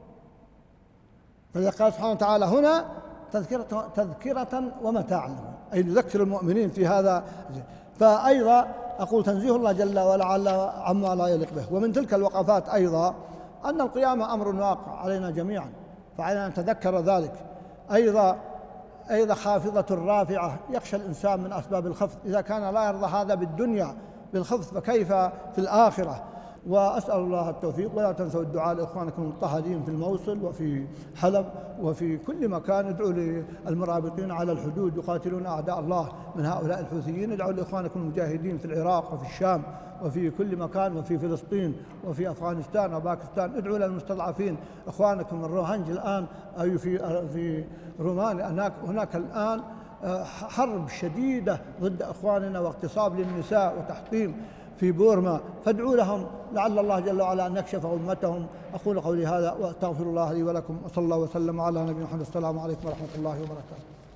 فإذا قال سبحانه وتعالى هنا تذكرة, تذكرة ومتاعا لهم، أي يذكر المؤمنين في هذا. فأيضا أقول تنزيه الله جل وعلا عما لا يليق به. ومن تلك الوقفات أيضا أن القيامة أمر واقع علينا جميعا، فعلينا أن نتذكر ذلك. أيضا أيضا خافضة رافعة، يخشى الإنسان من أسباب الخفض، إذا كان لا يرضى هذا بالدنيا بالخفض فكيف في الآخرة؟ وأسأل الله التوفيق. ولا تنسوا الدعاء لإخوانكم المضطهدين في الموصل وفي حلب وفي كل مكان. ادعوا للمرابطين على الحدود يقاتلون أعداء الله من هؤلاء الحوثيين. ادعوا لإخوانكم المجاهدين في العراق وفي الشام وفي كل مكان وفي فلسطين وفي أفغانستان وباكستان. ادعوا للمستضعفين إخوانكم الروهنج الآن أي في في رومانيا، هناك هناك الآن حرب شديدة ضد إخواننا واغتصاب للنساء وتحطيم في بورما، فادعوا لهم لعل الله جل وعلا أن يكشف أمتهم. أقول قولي هذا وأستغفر الله لي ولكم، وصلى الله وسلم على نبينا محمد. السلام عليكم ورحمة الله وبركاته.